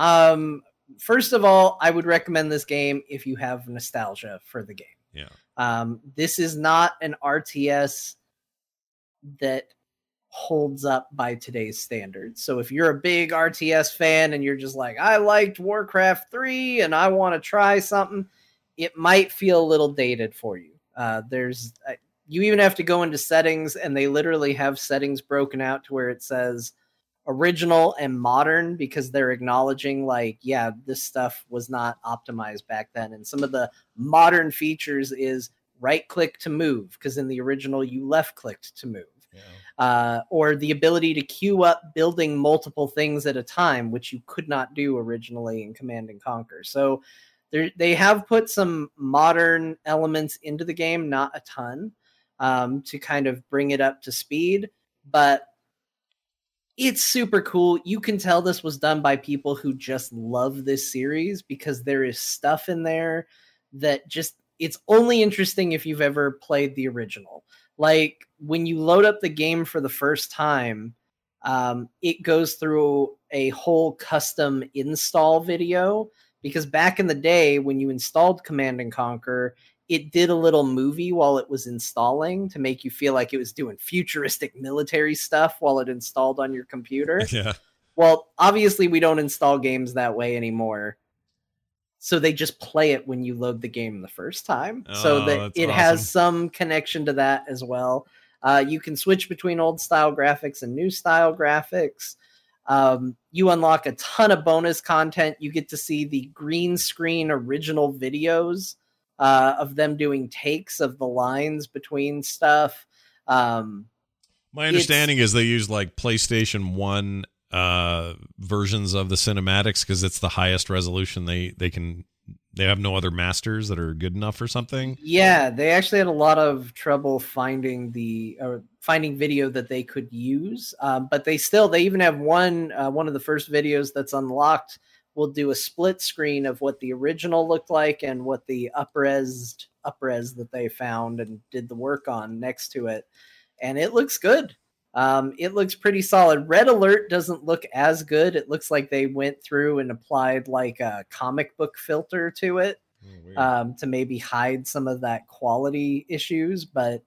First of all, I would recommend this game if you have nostalgia for the game. Yeah. This is not an RTS that holds up by today's standards. So if you're a big RTS fan and you're just like, I liked Warcraft 3 and I want to try something, it might feel a little dated for you. You even have to go into settings and they literally have settings broken out to where it says original and modern because they're acknowledging this stuff was not optimized back then. And some of the modern features is right click to move because in the original you left clicked to move. Yeah. Or the ability to queue up building multiple things at a time, which you could not do originally in Command & Conquer. So they have put some modern elements into the game, not a ton, to kind of bring it up to speed, but it's super cool. You can tell this was done by people who just love this series because there is stuff in there that it's only interesting if you've ever played the original. Like when you load up the game for the first time, it goes through a whole custom install video because back in the day when you installed Command & Conquer, it did a little movie while it was installing to make you feel like it was doing futuristic military stuff while it installed on your computer. Yeah. Well, obviously we don't install games that way anymore. So they just play it when you load the game the first time. So that it has some connection to that as well. You can switch between old style graphics and new style graphics. You unlock a ton of bonus content. You get to see the green screen original videos of them doing takes of the lines between stuff. My understanding is they use like PlayStation 1 versions of the cinematics because it's the highest resolution they have no other masters that are good enough or something. Yeah, they actually had a lot of trouble finding video that they could use, but they even have one of the first videos that's unlocked will do a split screen of what the original looked like and what the upres that they found and did the work on next to it. And it looks good. It looks pretty solid. Red Alert doesn't look as good. It looks like they went through and applied like a comic book filter to it to maybe hide some of that quality issues. But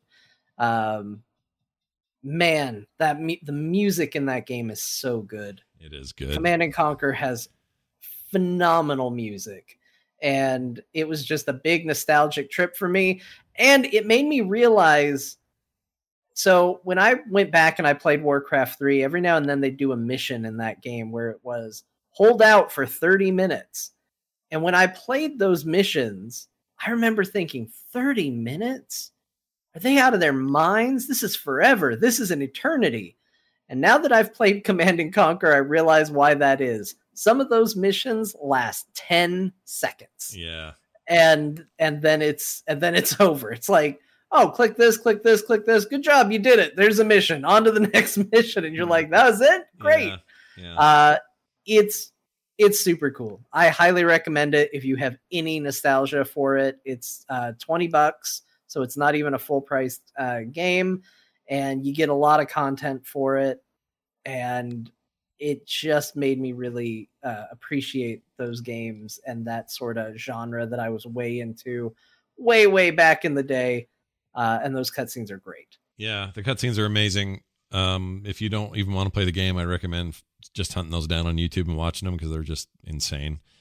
man, the music in that game is so good. It is good. Command & Conquer has phenomenal music, and it was just a big nostalgic trip for me. And it made me realize, so when I went back and I played Warcraft 3, every now and then they do a mission in that game where it was hold out for 30 minutes. And when I played those missions, I remember thinking, 30 minutes? Are they out of their minds? This is forever. This is an eternity. And now that I've played Command & Conquer, I realize why that is. Some of those missions last 10 seconds. Yeah. And then it's over. It's like, oh, click this, click this, click this. Good job, you did it. There's a mission. On to the next mission. And you're like, that was it? Great. Yeah. It's super cool. I highly recommend it if you have any nostalgia for it. It's $20, so it's not even a full-priced game, and you get a lot of content for it. And it just made me really appreciate those games and that sort of genre that I was way into way back in the day. And those cutscenes are great. Yeah, the cutscenes are amazing. If you don't even want to play the game, I recommend just hunting those down on YouTube and watching them because they're just insane.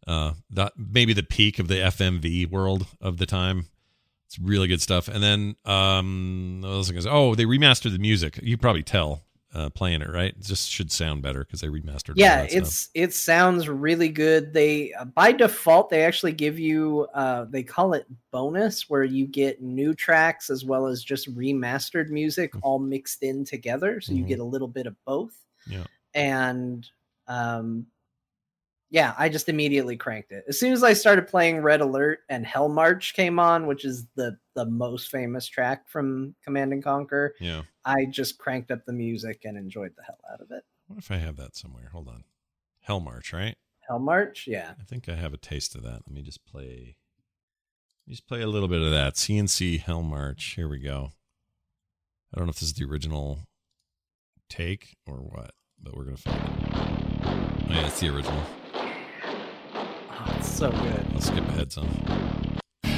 maybe the peak of the FMV world of the time. It's really good stuff. And then what else was I gonna say? Oh, they remastered the music. You probably tell playing it, right? It just should sound better because they remastered. Yeah, it sounds really good. They by default they actually give you they call it bonus, where you get new tracks as well as just remastered music all mixed in together, so you get a little bit of both. Yeah. And yeah, I just immediately cranked it. As soon as I started playing Red Alert and Hell March came on, which is the most famous track from Command and Conquer, Yeah. I just cranked up the music and enjoyed the hell out of it. What if I have that somewhere? Hold on. Hell March, right? Hell March, yeah. I think I have a taste of that. Let me just play a little bit of that. CNC Hell March. Here we go. I don't know if this is the original take or what, but we're going to find it. Oh, yeah, it's the original. Oh, it's so good. Let's skip ahead some.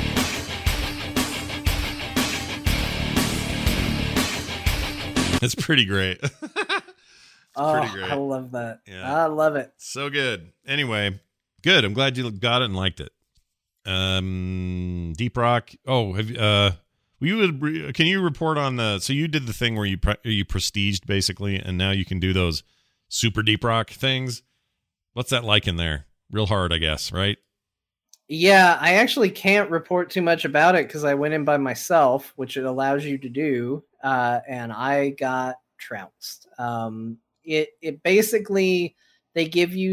It's pretty great. It's pretty great. I love that. Yeah. I love it. So good. Anyway, good. I'm glad you got it and liked it. Deep Rock. Oh, can you report on so you did the thing where you prestiged basically, and now you can do those super Deep Rock things. What's that like in there? Real hard, I guess, right? Yeah, I actually can't report too much about it because I went in by myself, which it allows you to do, and I got trounced. It basically, they give you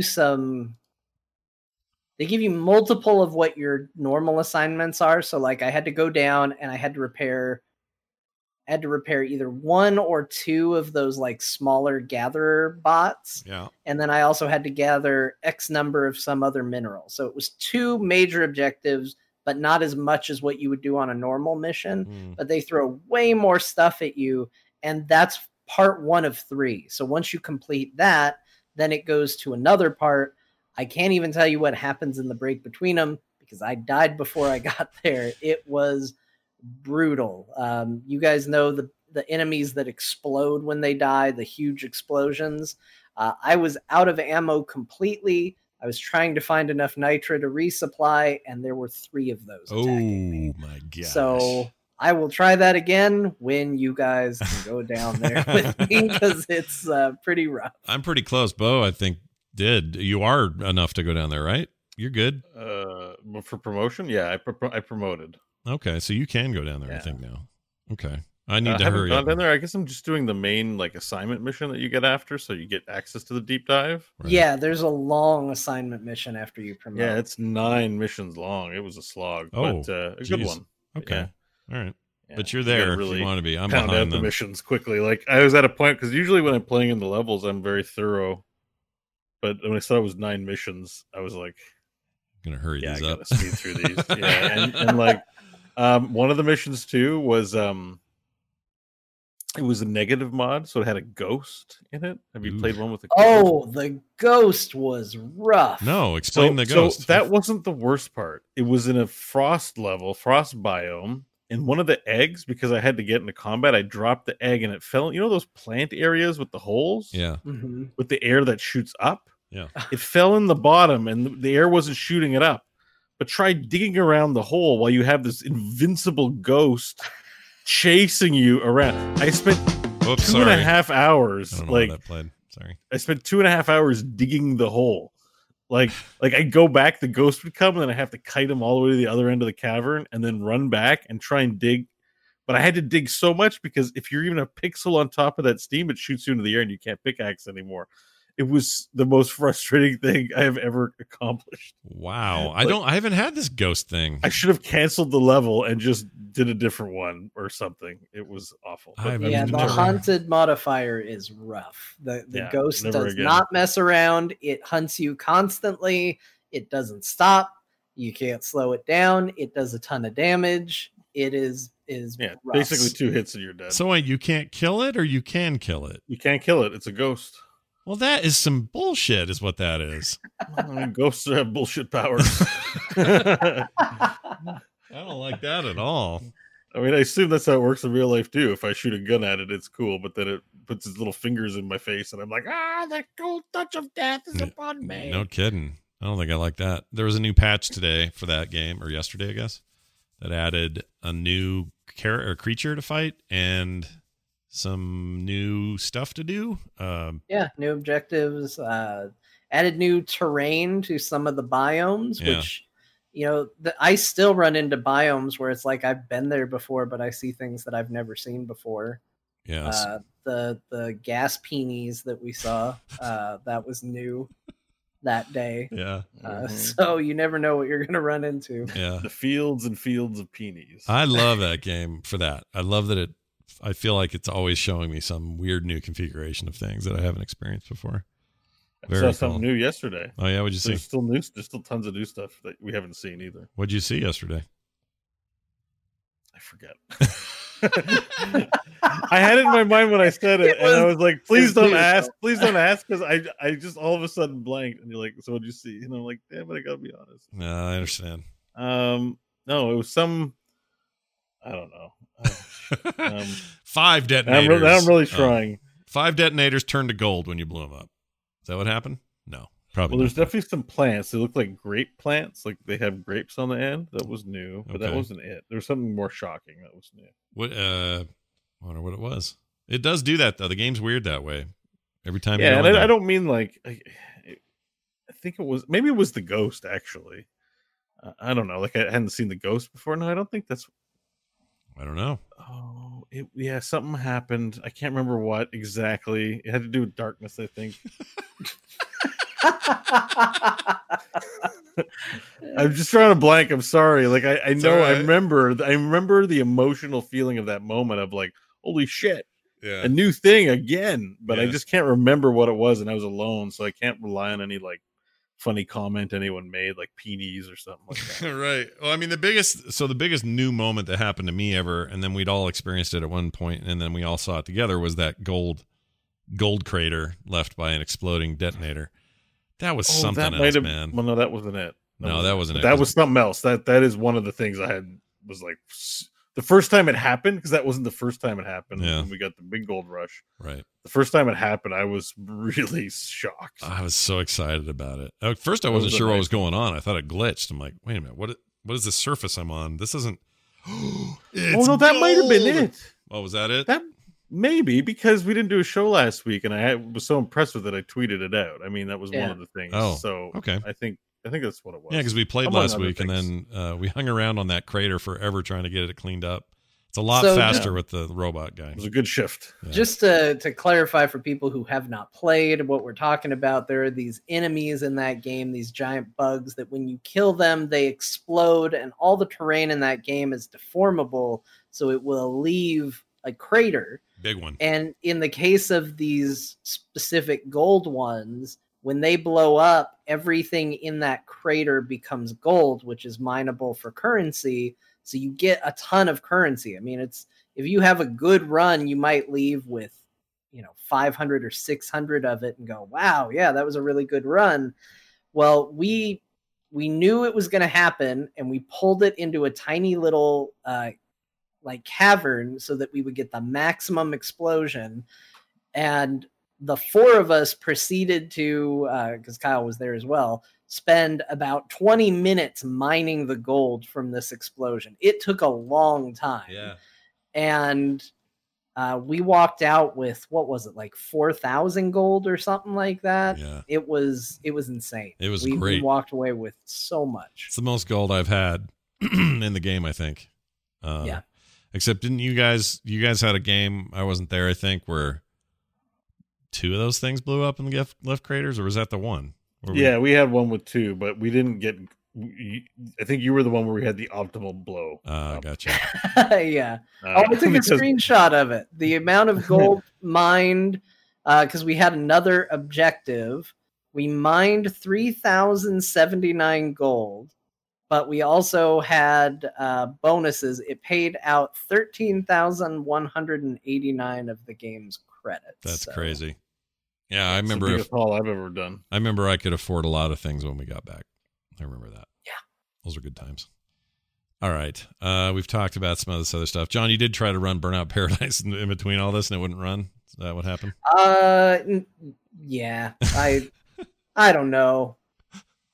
multiple of what your normal assignments are. So like I had to go down and I had to repair either one or two of those like smaller gatherer bots. Yeah. And then I also had to gather X number of some other mineral. So it was two major objectives, but not as much as what you would do on a normal mission. But they throw way more stuff at you. And that's part 1 of 3. So once you complete that, then it goes to another part. I can't even tell you what happens in the break between them because I died before I got there. It was brutal. You guys know the enemies that explode when they die, the huge explosions. I was out of ammo completely. I was trying to find enough nitra to resupply, and there were 3 of those attacking me. My gosh. So I will try that again when you guys can go down there with me because it's pretty rough. I'm pretty close. Bo, I think, you are enough to go down there, right? You're good. For promotion, yeah, I promoted. Okay, so you can go down there. I think now. Okay, I need to I hurry haven't up. gone down there. I guess I'm just doing the main like assignment mission that you get after, so you get access to the deep dive. Right. Yeah, there's a long assignment mission after you promote. Yeah, it's 9 missions long. It was a slog, but a good one. Okay, yeah. all right. Yeah. But you're there really if you want to be. I'm pound behind out the them. missions quickly. Like I was at a point because usually when I'm playing in the levels, I'm very thorough. But when I saw it was 9 missions, I was like, I'm gonna hurry "Yeah, these I up. gotta speed through these." Yeah, and like one of the missions too was it was a negative mod, so it had a ghost in it. Have you played one with a ghost? Oh, the ghost was rough. No, explain the ghost. So that wasn't the worst part. It was in a frost biome. And one of the eggs, because I had to get into combat, I dropped the egg and it fell. You know those plant areas with the holes? Yeah. Mm-hmm. With the air that shoots up? Yeah. It fell in the bottom and the air wasn't shooting it up. But try digging around the hole while you have this invincible ghost chasing you around. I spent 2.5 hours. I don't know like how that played. Sorry. I spent 2.5 hours digging the hole. Like I go back, the ghost would come, and then I have to kite him all the way to the other end of the cavern, and then run back and try and dig. But I had to dig so much because if you're even a pixel on top of that steam, it shoots you into the air, and you can't pickaxe anymore. It was the most frustrating thing I have ever accomplished. Wow, I haven't had this ghost thing. I should have canceled the level and just did a different one or something. It was awful. Yeah, the haunted modifier is rough. The ghost does not mess around. It hunts you constantly. It doesn't stop. You can't slow it down. It does a ton of damage. It is rough. Basically 2 hits and you're dead. So wait, you can't kill it, or you can kill it? You can't kill it. It's a ghost. Well, that is some bullshit, is what that is. I mean, ghosts have bullshit powers. I don't like that at all. I mean, I assume that's how it works in real life too. If I shoot a gun at it, it's cool, but then it puts its little fingers in my face, and I'm like, the cold touch of death is upon me. No kidding. I don't think I like that. There was a new patch today for that game, or yesterday, I guess, that added a new creature to fight and some new stuff to do. New objectives, added new terrain to some of the biomes, which, I still run into biomes where it's like I've been there before, but I see things that I've never seen before. Yes. The gas peonies that we saw, that was new that day. Yeah. So you never know what you're going to run into. Yeah. The fields and fields of peonies. I love that game for that. I love that I feel like it's always showing me some weird new configuration of things that I haven't experienced before. I saw something new yesterday. Oh yeah, what'd you see? There's still tons of new stuff that we haven't seen either. What'd you see yesterday? I forget. I had it in my mind when I said it, and I was like, please don't ask, because I just all of a sudden blanked, and you're like, so what'd you see? And I'm like, damn it, I gotta be honest. No, I understand. No, it was some, I don't know. 5 detonators. I'm really trying. 5 detonators turned to gold when you blew them up. Is that what happened? No, probably. Well, there's definitely some plants. They look like grape plants, like they have grapes on the end. That was new, but that wasn't it. There was something more shocking that was new. What? I wonder what it was. It does do that though. The game's weird that way. Every time. Yeah, and I don't mean like. I think it was maybe it was the ghost actually. I don't know. Like I hadn't seen the ghost before. No, I don't think that's. I don't know. Oh, something happened. I can't remember what exactly. It had to do with darkness, I think. I'm just trying to blank. I'm sorry. Like I know, right. I remember the emotional feeling of that moment of like, holy shit, a new thing again. But I just can't remember what it was, and I was alone, so I can't rely on any like funny comment anyone made, like peonies or something like that. Right. Well, I mean, the biggest new moment that happened to me ever, and then we'd all experienced it at one point, and then we all saw it together, was that gold crater left by an exploding detonator. That was something else, man. Well, no, that wasn't it. That wasn't it. That was something else. That is one of the things I had was like the first time it happened, because that wasn't the first time it happened when we got the big gold rush. Right. The first time it happened, I was really shocked. I was so excited about it. At first, I wasn't sure what was going on. I thought it glitched. I'm like, wait a minute, what is the surface I'm on? This isn't. That might have been it. Oh, was that it? That maybe, because we didn't do a show last week, and I was so impressed with it, I tweeted it out. I mean, that was one of the things. Oh, so okay. I think that's what it was. Yeah, because we played last week, and then we hung around on that crater forever trying to get it cleaned up. It's a lot faster with the robot guy. It was a good shift. Yeah. Just to clarify for people who have not played what we're talking about, there are these enemies in that game, these giant bugs that when you kill them, they explode, and all the terrain in that game is deformable, so it will leave a crater. Big one. And in the case of these specific gold ones, when they blow up, everything in that crater becomes gold, which is mineable for currency. So you get a ton of currency. I mean, if you have a good run, you might leave with, 500 or 600 of it and go, wow, yeah, that was a really good run. Well, we knew it was going to happen, and we pulled it into a tiny little cavern so that we would get the maximum explosion. And the 4 of us proceeded to, because Kyle was there as well, spend about 20 minutes mining the gold from this explosion. It took a long time. Yeah. And we walked out with, what was it, like 4,000 gold or something like that? Yeah. It was insane. It was great. We walked away with so much. It's the most gold I've had in the game, I think. Yeah. Except didn't you guys had a game, I wasn't there, I think, where 2 of those things blew up in the left craters, or was that the one? We had one with 2, but we didn't get. I think you were the one where we had the optimal blow. Gotcha. Yeah. I took a screenshot of it. The amount of gold mined, because we had another objective. We mined 3,079 gold, but we also had bonuses. It paid out 13,189 of the game's credits. That's crazy. Yeah, I remember. It's the biggest haul I've ever done. I remember I could afford a lot of things when we got back. I remember that. Yeah. Those were good times. All right. We've talked about some of this other stuff. John, you did try to run Burnout Paradise in between all this, and it wouldn't run. Is that what happened? Yeah. I don't know.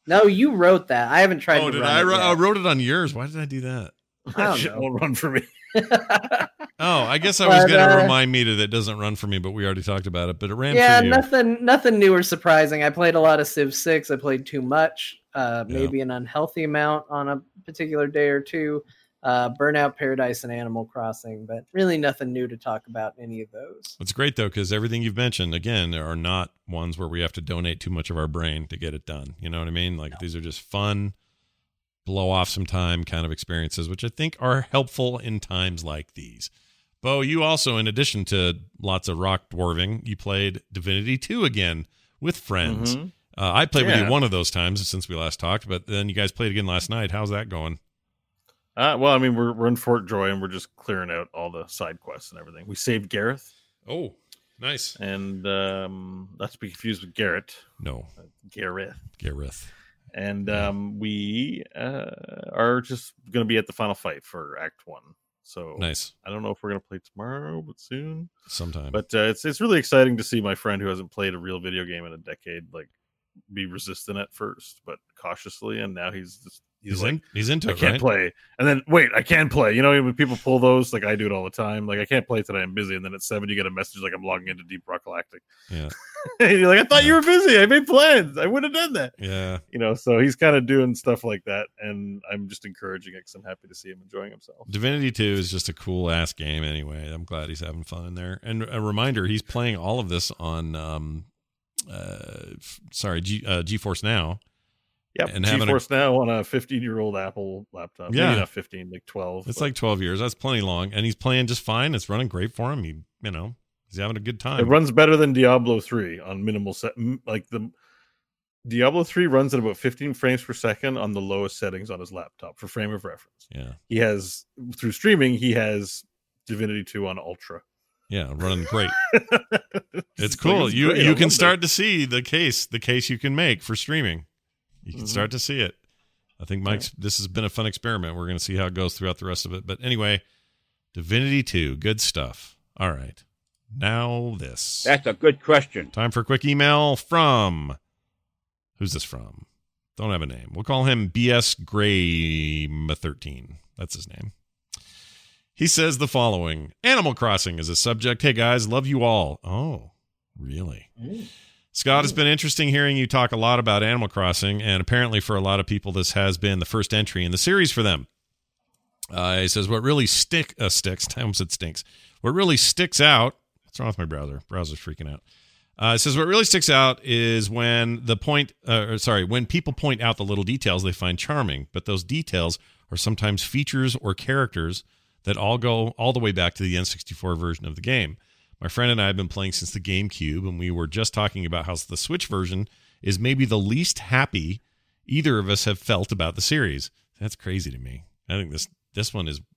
No, you wrote that. I haven't tried. Oh, to did run I? it yet. I wrote it on yours. Why did I do that? I Shit don't know. won't run for me. Oh, I guess I was But, going to remind me that it doesn't run for me, but we already talked about it. But it ran Yeah, for you. nothing new or surprising. I played a lot of Civ 6. I played too much, maybe an unhealthy amount on a particular day or two. Burnout Paradise and Animal Crossing, but really nothing new to talk about in any of those. It's great, though, because everything you've mentioned, again, are not ones where we have to donate too much of our brain to get it done. You know what I mean? Like, these are just fun, blow off some time kind of experiences, which I think are helpful in times like these. Bo, you also, in addition to lots of rock dwarving, you played Divinity 2 again with friends. Mhm. I played with you one of those times since we last talked, but then you guys played again last night. How's that going? Well, I mean, we're in Fort Joy and we're just clearing out all the side quests and everything. We saved Gareth. Oh, nice. And not to be confused with Garrett. No. Gareth. And we are just going to be at the final fight for Act 1. So nice. I don't know if we're going to play tomorrow, but soon. Sometime. But it's really exciting to see my friend who hasn't played a real video game in a decade, like, be resistant at first, but cautiously. And now he's like, he's into I it, can't right? play. And then, wait, I can play. You know, when people pull those, like I do it all the time. Like, I can't play today, I'm busy. And then at 7, you get a message like I'm logging into Deep Rock Galactic. Yeah. And you're like, I thought you were busy. I made plans. I would have done that. Yeah. You know, so he's kind of doing stuff like that. And I'm just encouraging it because I'm happy to see him enjoying himself. Divinity 2 is just a cool ass game anyway. I'm glad he's having fun in there. And a reminder, he's playing all of this on GeForce Now. Yep, and GeForce Now on a 15-year-old Apple laptop. Yeah. Maybe not 15, like 12. It's like 12 years. That's plenty long. And he's playing just fine. It's running great for him. He's having a good time. It runs better than Diablo 3 on minimal set. Like, the Diablo 3 runs at about 15 frames per second on the lowest settings on his laptop for frame of reference. Yeah. He has, through streaming, he has Divinity 2 on Ultra. Yeah, running great. It's Like, cool. it's You great. I can love start to see the case you can make for streaming. You can Mhm. start to see it. I think this has been a fun experiment. We're going to see how it goes throughout the rest of it. But anyway, Divinity 2, good stuff. All right. Now this. That's a good question. Time for a quick email from, who's this from? Don't have a name. We'll call him BS Graham 13. That's his name. He says the following: Animal Crossing is a subject. Hey guys, love you all. Oh, really? Scott, it's been interesting hearing you talk a lot about Animal Crossing, and apparently for a lot of people, this has been the first entry in the series for them. He says, what really sticks, I almost said stinks. What really sticks out, what's wrong with my browser? Browser's freaking out. It says, what really sticks out is when when people point out the little details they find charming, but those details are sometimes features or characters that all go all the way back to the N64 version of the game. My friend and I have been playing since the GameCube, and we were just talking about how the Switch version is maybe the least happy either of us have felt about the series. That's crazy to me. I think this one is...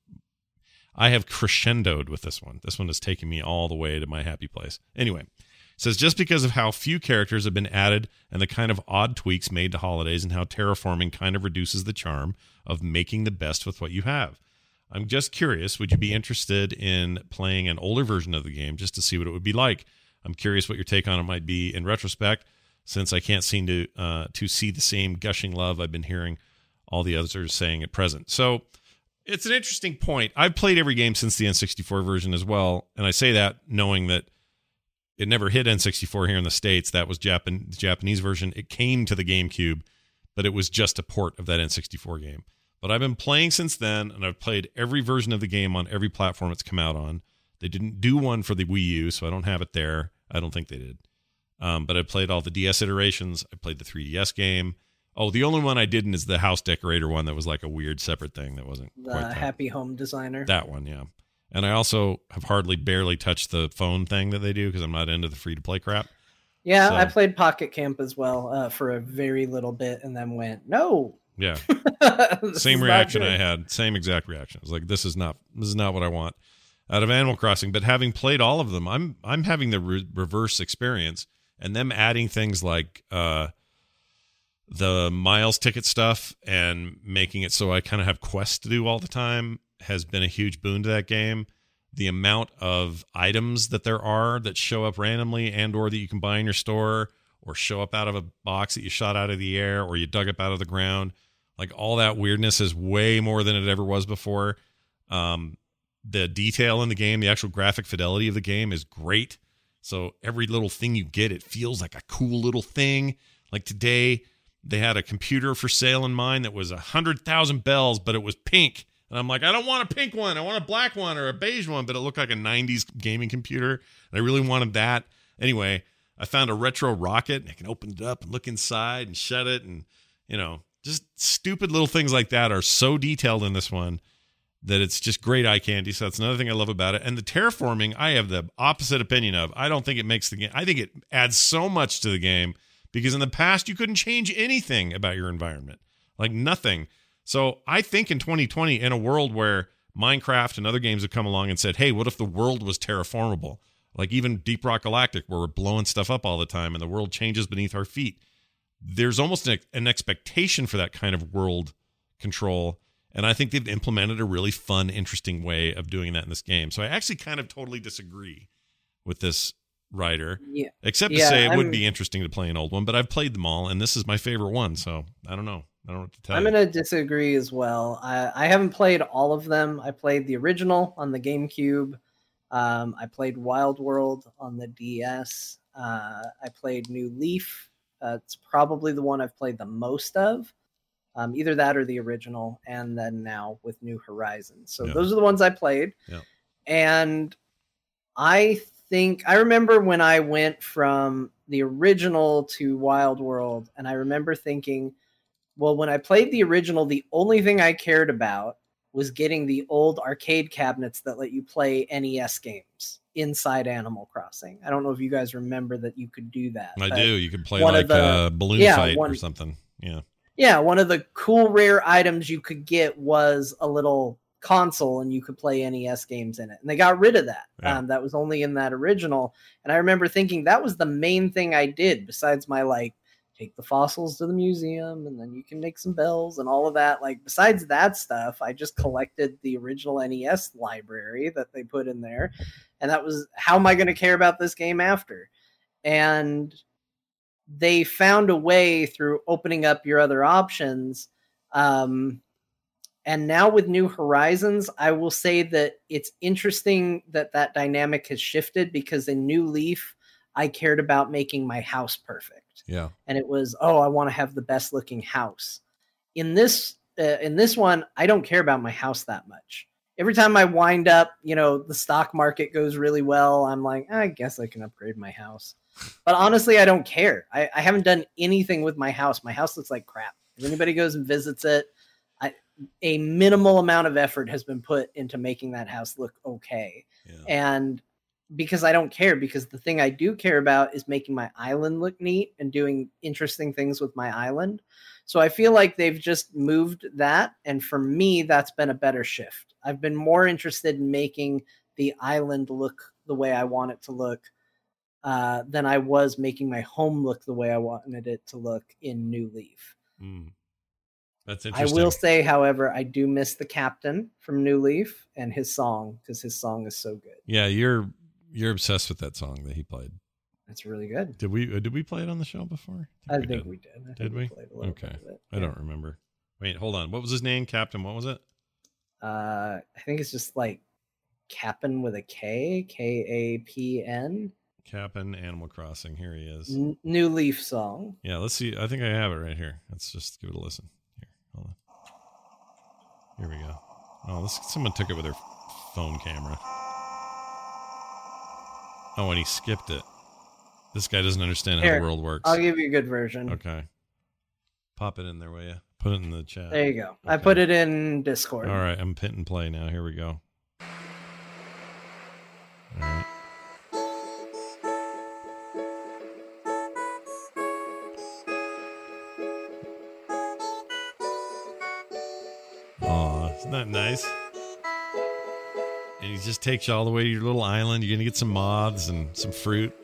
I have crescendoed with this one. This one has taken me all the way to my happy place. Anyway, it says, just because of how few characters have been added and the kind of odd tweaks made to holidays and how terraforming kind of reduces the charm of making the best with what you have. I'm just curious, would you be interested in playing an older version of the game just to see what it would be like? I'm curious what your take on it might be in retrospect, since I can't seem to see the same gushing love I've been hearing all the others saying at present. So it's an interesting point. I've played every game since the N64 version as well, and I say that knowing that it never hit N64 here in the States. That was the Japanese version. It came to the GameCube, but it was just a port of that N64 game. But I've been playing since then, and I've played every version of the game on every platform it's come out on. They didn't do one for the Wii U, so I don't have it there. I don't think they did. But I played all the DS iterations. I played the 3DS game. Oh, the only one I didn't is the house decorator one that was like a weird separate thing that wasn't quite that. Happy Home Designer. That one, yeah. And I also have barely touched the phone thing that they do because I'm not into the free-to-play crap. Yeah, So- I played Pocket Camp as well for a very little bit and then went, no. Yeah. This Same is reaction not I good. had. Same exact reaction. I was like, this is not what I want out of Animal Crossing. But having played all of them, I'm having the reverse experience, and them adding things like the miles ticket stuff and making it so I kind of have quests to do all the time has been a huge boon to that game. The amount of items that there are that show up randomly and or that you can buy in your store, or show up out of a box that you shot out of the air or you dug up out of the ground. Like all that weirdness is way more than it ever was before. The detail in the game, the actual graphic fidelity of the game is great. So every little thing you get, it feels like a cool little thing. Like today, they had a computer for sale in mine that was 100,000 bells, but it was pink. And I'm like, I don't want a pink one. I want a black one or a beige one, but it looked like a 90s gaming computer. And I really wanted that. Anyway, I found a retro rocket and I can open it up and look inside and shut it. And, you know, just stupid little things like that are so detailed in this one that it's just great eye candy. So that's another thing I love about it. And the terraforming, I have the opposite opinion of. I don't think it makes the game. I think it adds so much to the game because in the past you couldn't change anything about your environment, like nothing. So I think in 2020, in a world where Minecraft and other games have come along and said, hey, what if the world was terraformable? Like even Deep Rock Galactic, where we're blowing stuff up all the time and the world changes beneath our feet. There's almost an expectation for that kind of world control. And I think they've implemented a really fun, interesting way of doing that in this game. So I actually kind of totally disagree with this writer. Yeah. Except to say it would be interesting to play an old one, but I've played them all, and this is my favorite one. So I don't know. I don't know what to tell you. I'm going to disagree as well. I haven't played all of them. I played the original on the GameCube. I played Wild World on the DS. I played New Leaf. It's probably the one I've played the most of. Either that or the original, and then now with New Horizons. So those are the ones I played. Yeah. And I remember when I went from the original to Wild World, and I remember thinking, well, when I played the original, the only thing I cared about was getting the old arcade cabinets that let you play NES games inside Animal Crossing. I don't know if you guys remember that you could do that. I do. You could play like a balloon fight or something. Yeah. Yeah, one of the cool rare items you could get was a little console and you could play NES games in it. And they got rid of that. Yeah. That was only in that original. And I remember thinking that was the main thing I did besides my, like, take the fossils to the museum and then you can make some bells and all of that. Like, besides that stuff, I just collected the original NES library that they put in there. And that was, how am I going to care about this game after? And they found a way through opening up your other options. And now with New Horizons, I will say that it's interesting that that dynamic has shifted, because in New Leaf, I cared about making my house perfect. Yeah. And it was, I want to have the best looking house. In this one, I don't care about my house that much. Every time I wind up, the stock market goes really well. I'm like, I guess I can upgrade my house. But honestly, I don't care. I haven't done anything with my house. My house looks like crap. If anybody goes and visits it, a minimal amount of effort has been put into making that house look okay. Yeah. And because I don't care, because the thing I do care about is making my island look neat and doing interesting things with my island. So I feel like they've just moved that. And for me, that's been a better shift. I've been more interested in making the island look the way I want it to look than I was making my home look the way I wanted it to look in New Leaf. That's interesting. I will say, however, I do miss the captain from New Leaf and his song, because his song is so good. Yeah, you're obsessed with that song that he played. That's really good. Did we play it on the show before? I think we did. Did we? Okay. I don't remember. Wait, hold on. What was his name? Captain, what was it? I think it's just like Cap'n with a K, Kapn. Cap'n Animal Crossing. Here he is. New Leaf song. Yeah, let's see. I think I have it right here. Let's just give it a listen. Here, hold on. Here we go. Oh, someone took it with their phone camera. Oh, and he skipped it. This guy doesn't understand how the world works. I'll give you a good version. Okay. Pop it in there, will you? Put it in the chat. There you go. Okay. I put it in Discord. All right, I'm hit and play now. Here we go. All right. Oh, isn't that nice? And he just takes you all the way to your little island. You're going to get some moths and some fruit.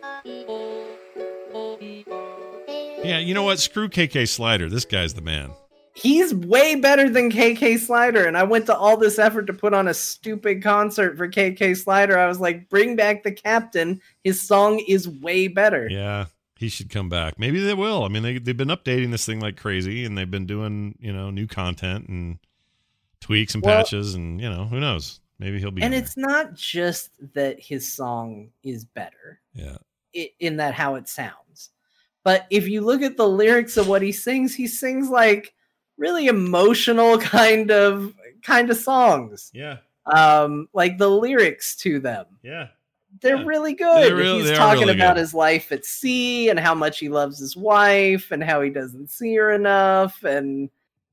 Yeah, you know what? Screw KK Slider. This guy's the man. He's way better than KK Slider, and I went to all this effort to put on a stupid concert for KK Slider. I was like, bring back the captain. His song is way better. Yeah. He should come back. Maybe they will. I mean, they've been updating this thing like crazy, and they've been doing, new content and tweaks and patches, and, who knows? Maybe he'll be And in it's not just that his song is better. Yeah. In that how it sounds. But if you look at the lyrics of what he sings like really emotional kind of songs. Yeah. Like the lyrics to them. Yeah. They're really good. He's talking really about good. his life at sea and how much he loves his wife and how he doesn't see her enough. And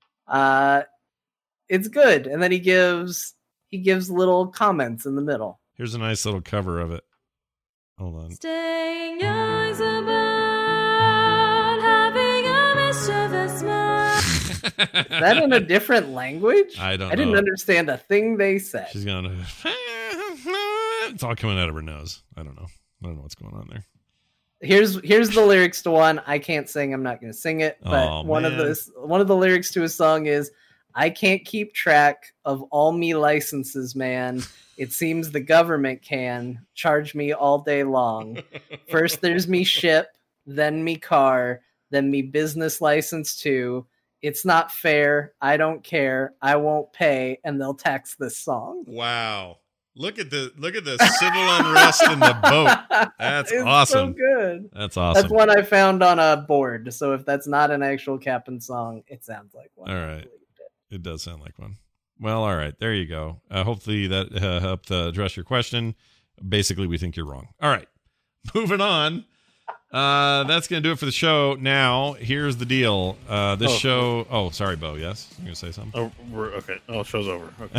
it's good. And then he gives little comments in the middle. Here's a nice little cover of it. Hold on. Staying young is about having a mischievous mind. Is that in a different language? I don't know. I didn't understand a thing they said. She's going to... It's all coming out of her nose. I don't know what's going on there. Here's the lyrics to one. I can't sing. I'm not going to sing it. But one of the lyrics to his song is, "I can't keep track of all me licenses, man. It seems the government can charge me all day long. First there's me ship, then me car, then me business license too. It's not fair. I don't care. I won't pay, and they'll tax this song." Wow. Look at the civil unrest in the boat. That's awesome. So good. That's awesome. That's one I found on a board. So if that's not an actual Cap'n song, it sounds like one. All right. It does sound like one. Well, all right. There you go. Hopefully that helped address your question. Basically, we think you're wrong. All right. Moving on. That's going to do it for the show. Now, here's the deal. Show... Oh, sorry, Bo. Yes? You're going to say something? Oh, we're okay. Oh, show's over. Okay.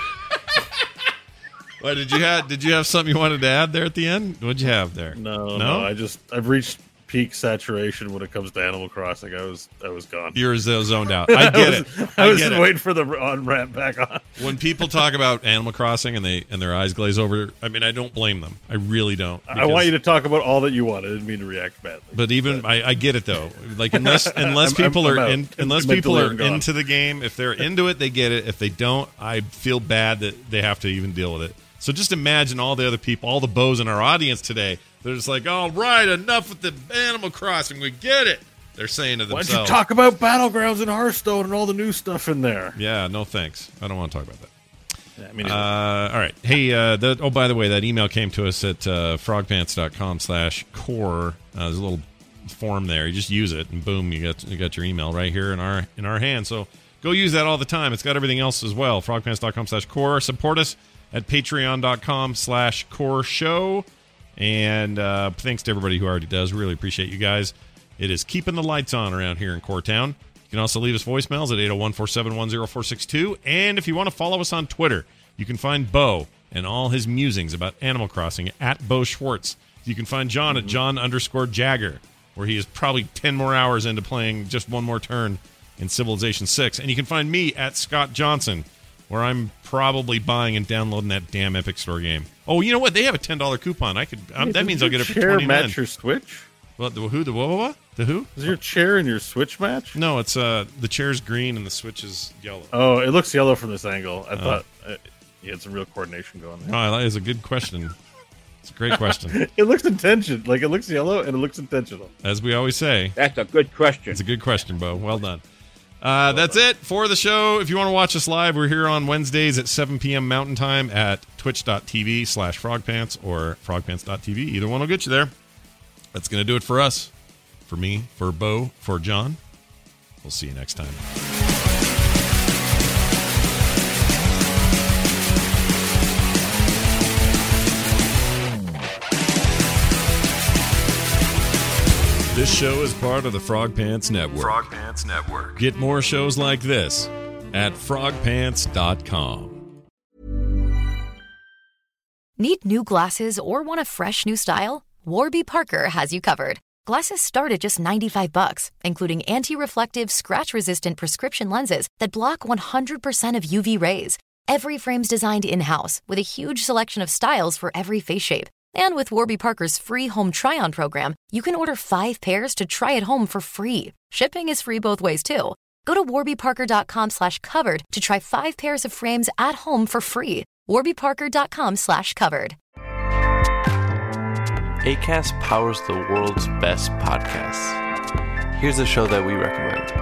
What, did you have something you wanted to add there at the end? What'd you have there? No. I've reached peak saturation when it comes to Animal Crossing. I was gone. You're zoned out. I get it. I was waiting for the on-ramp back on. When people talk about Animal Crossing and their eyes glaze over, I mean, I don't blame them. I really don't. I want you to talk about all that you want. I didn't mean to react badly. But I get it though. Like unless people are into the game, if they're into it, they get it. If they don't, I feel bad that they have to even deal with it. So just imagine all the other people, all the bows in our audience today. They're just like, all right, enough with the Animal Crossing. We get it. They're saying to themselves. Why don't you talk about Battlegrounds and Hearthstone and all the new stuff in there? Yeah, no thanks. I don't want to talk about that. Yeah, all right. Hey, by the way, that email came to us at frogpants.com/core. There's a little form there. You just use it, and boom, you got your email right here in our hand. So go use that all the time. It's got everything else as well. frogpants.com/core. Support us at patreon.com/core show. And thanks to everybody who already does. Really appreciate you guys. It is keeping the lights on around here in Core Town. You can also leave us voicemails at 801-471-0462. And if you want to follow us on Twitter, you can find Bo and all his musings about Animal Crossing at Bo Schwartz. You can find John at John_Jagger, where he is probably 10 more hours into playing just one more turn in Civilization 6. And you can find me at Scott Johnson, where I'm probably buying and downloading that damn Epic Store game. Oh, you know what? They have a $10 coupon. That means I'll get it for 20 match men. Your Switch? What? The who? The what? The who? Is your chair in your Switch match? No, it's the chair's green and the Switch is yellow. Oh, it looks yellow from this angle. I thought you had some real coordination going there. Oh, that is a good question. It's a great question. It looks intentional. Like, it looks yellow and it looks intentional. As we always say. That's a good question. It's a good question, Bo. Well done. That's it for the show. If you want to watch us live, we're here on Wednesdays at 7 p.m. Mountain Time at twitch.tv/frogpants or frogpants.tv. Either one will get you there. That's going to do it for us. For me, for Bo, for John. We'll see you next time. This show is part of the Frog Pants Network. Frog Pants Network. Get more shows like this at frogpants.com. Need new glasses or want a fresh new style? Warby Parker has you covered. Glasses start at just $95, including anti-reflective, scratch-resistant prescription lenses that block 100% of UV rays. Every frame's designed in-house with a huge selection of styles for every face shape. And with Warby Parker's free home try-on program, you can order 5 pairs to try at home for free. Shipping is free both ways, too. Go to warbyparker.com/covered to try 5 pairs of frames at home for free. warbyparker.com/covered. Acast powers the world's best podcasts. Here's a show that we recommend.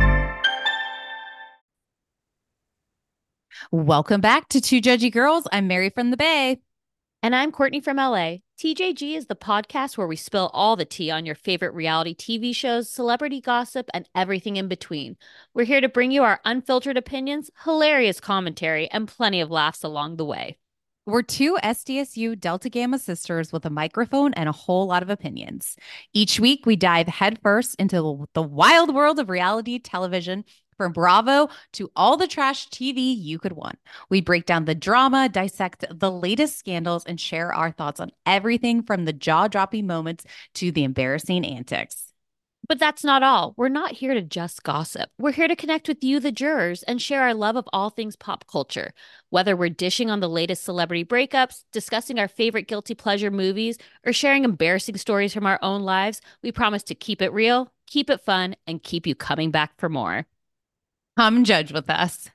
Welcome back to Two Judgy Girls. I'm Mary from the Bay. And I'm Courtney from LA. TJG is the podcast where we spill all the tea on your favorite reality TV shows, celebrity gossip, and everything in between. We're here to bring you our unfiltered opinions, hilarious commentary, and plenty of laughs along the way. We're two SDSU Delta Gamma sisters with a microphone and a whole lot of opinions. Each week, we dive headfirst into the wild world of reality television, from Bravo to all the trash TV you could want. We break down the drama, dissect the latest scandals, and share our thoughts on everything from the jaw-dropping moments to the embarrassing antics. But that's not all. We're not here to just gossip. We're here to connect with you, the jurors, and share our love of all things pop culture. Whether we're dishing on the latest celebrity breakups, discussing our favorite guilty pleasure movies, or sharing embarrassing stories from our own lives, we promise to keep it real, keep it fun, and keep you coming back for more. Come judge with us.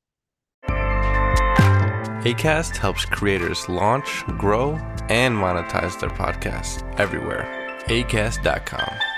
Acast helps creators launch, grow, and monetize their podcasts everywhere. Acast.com.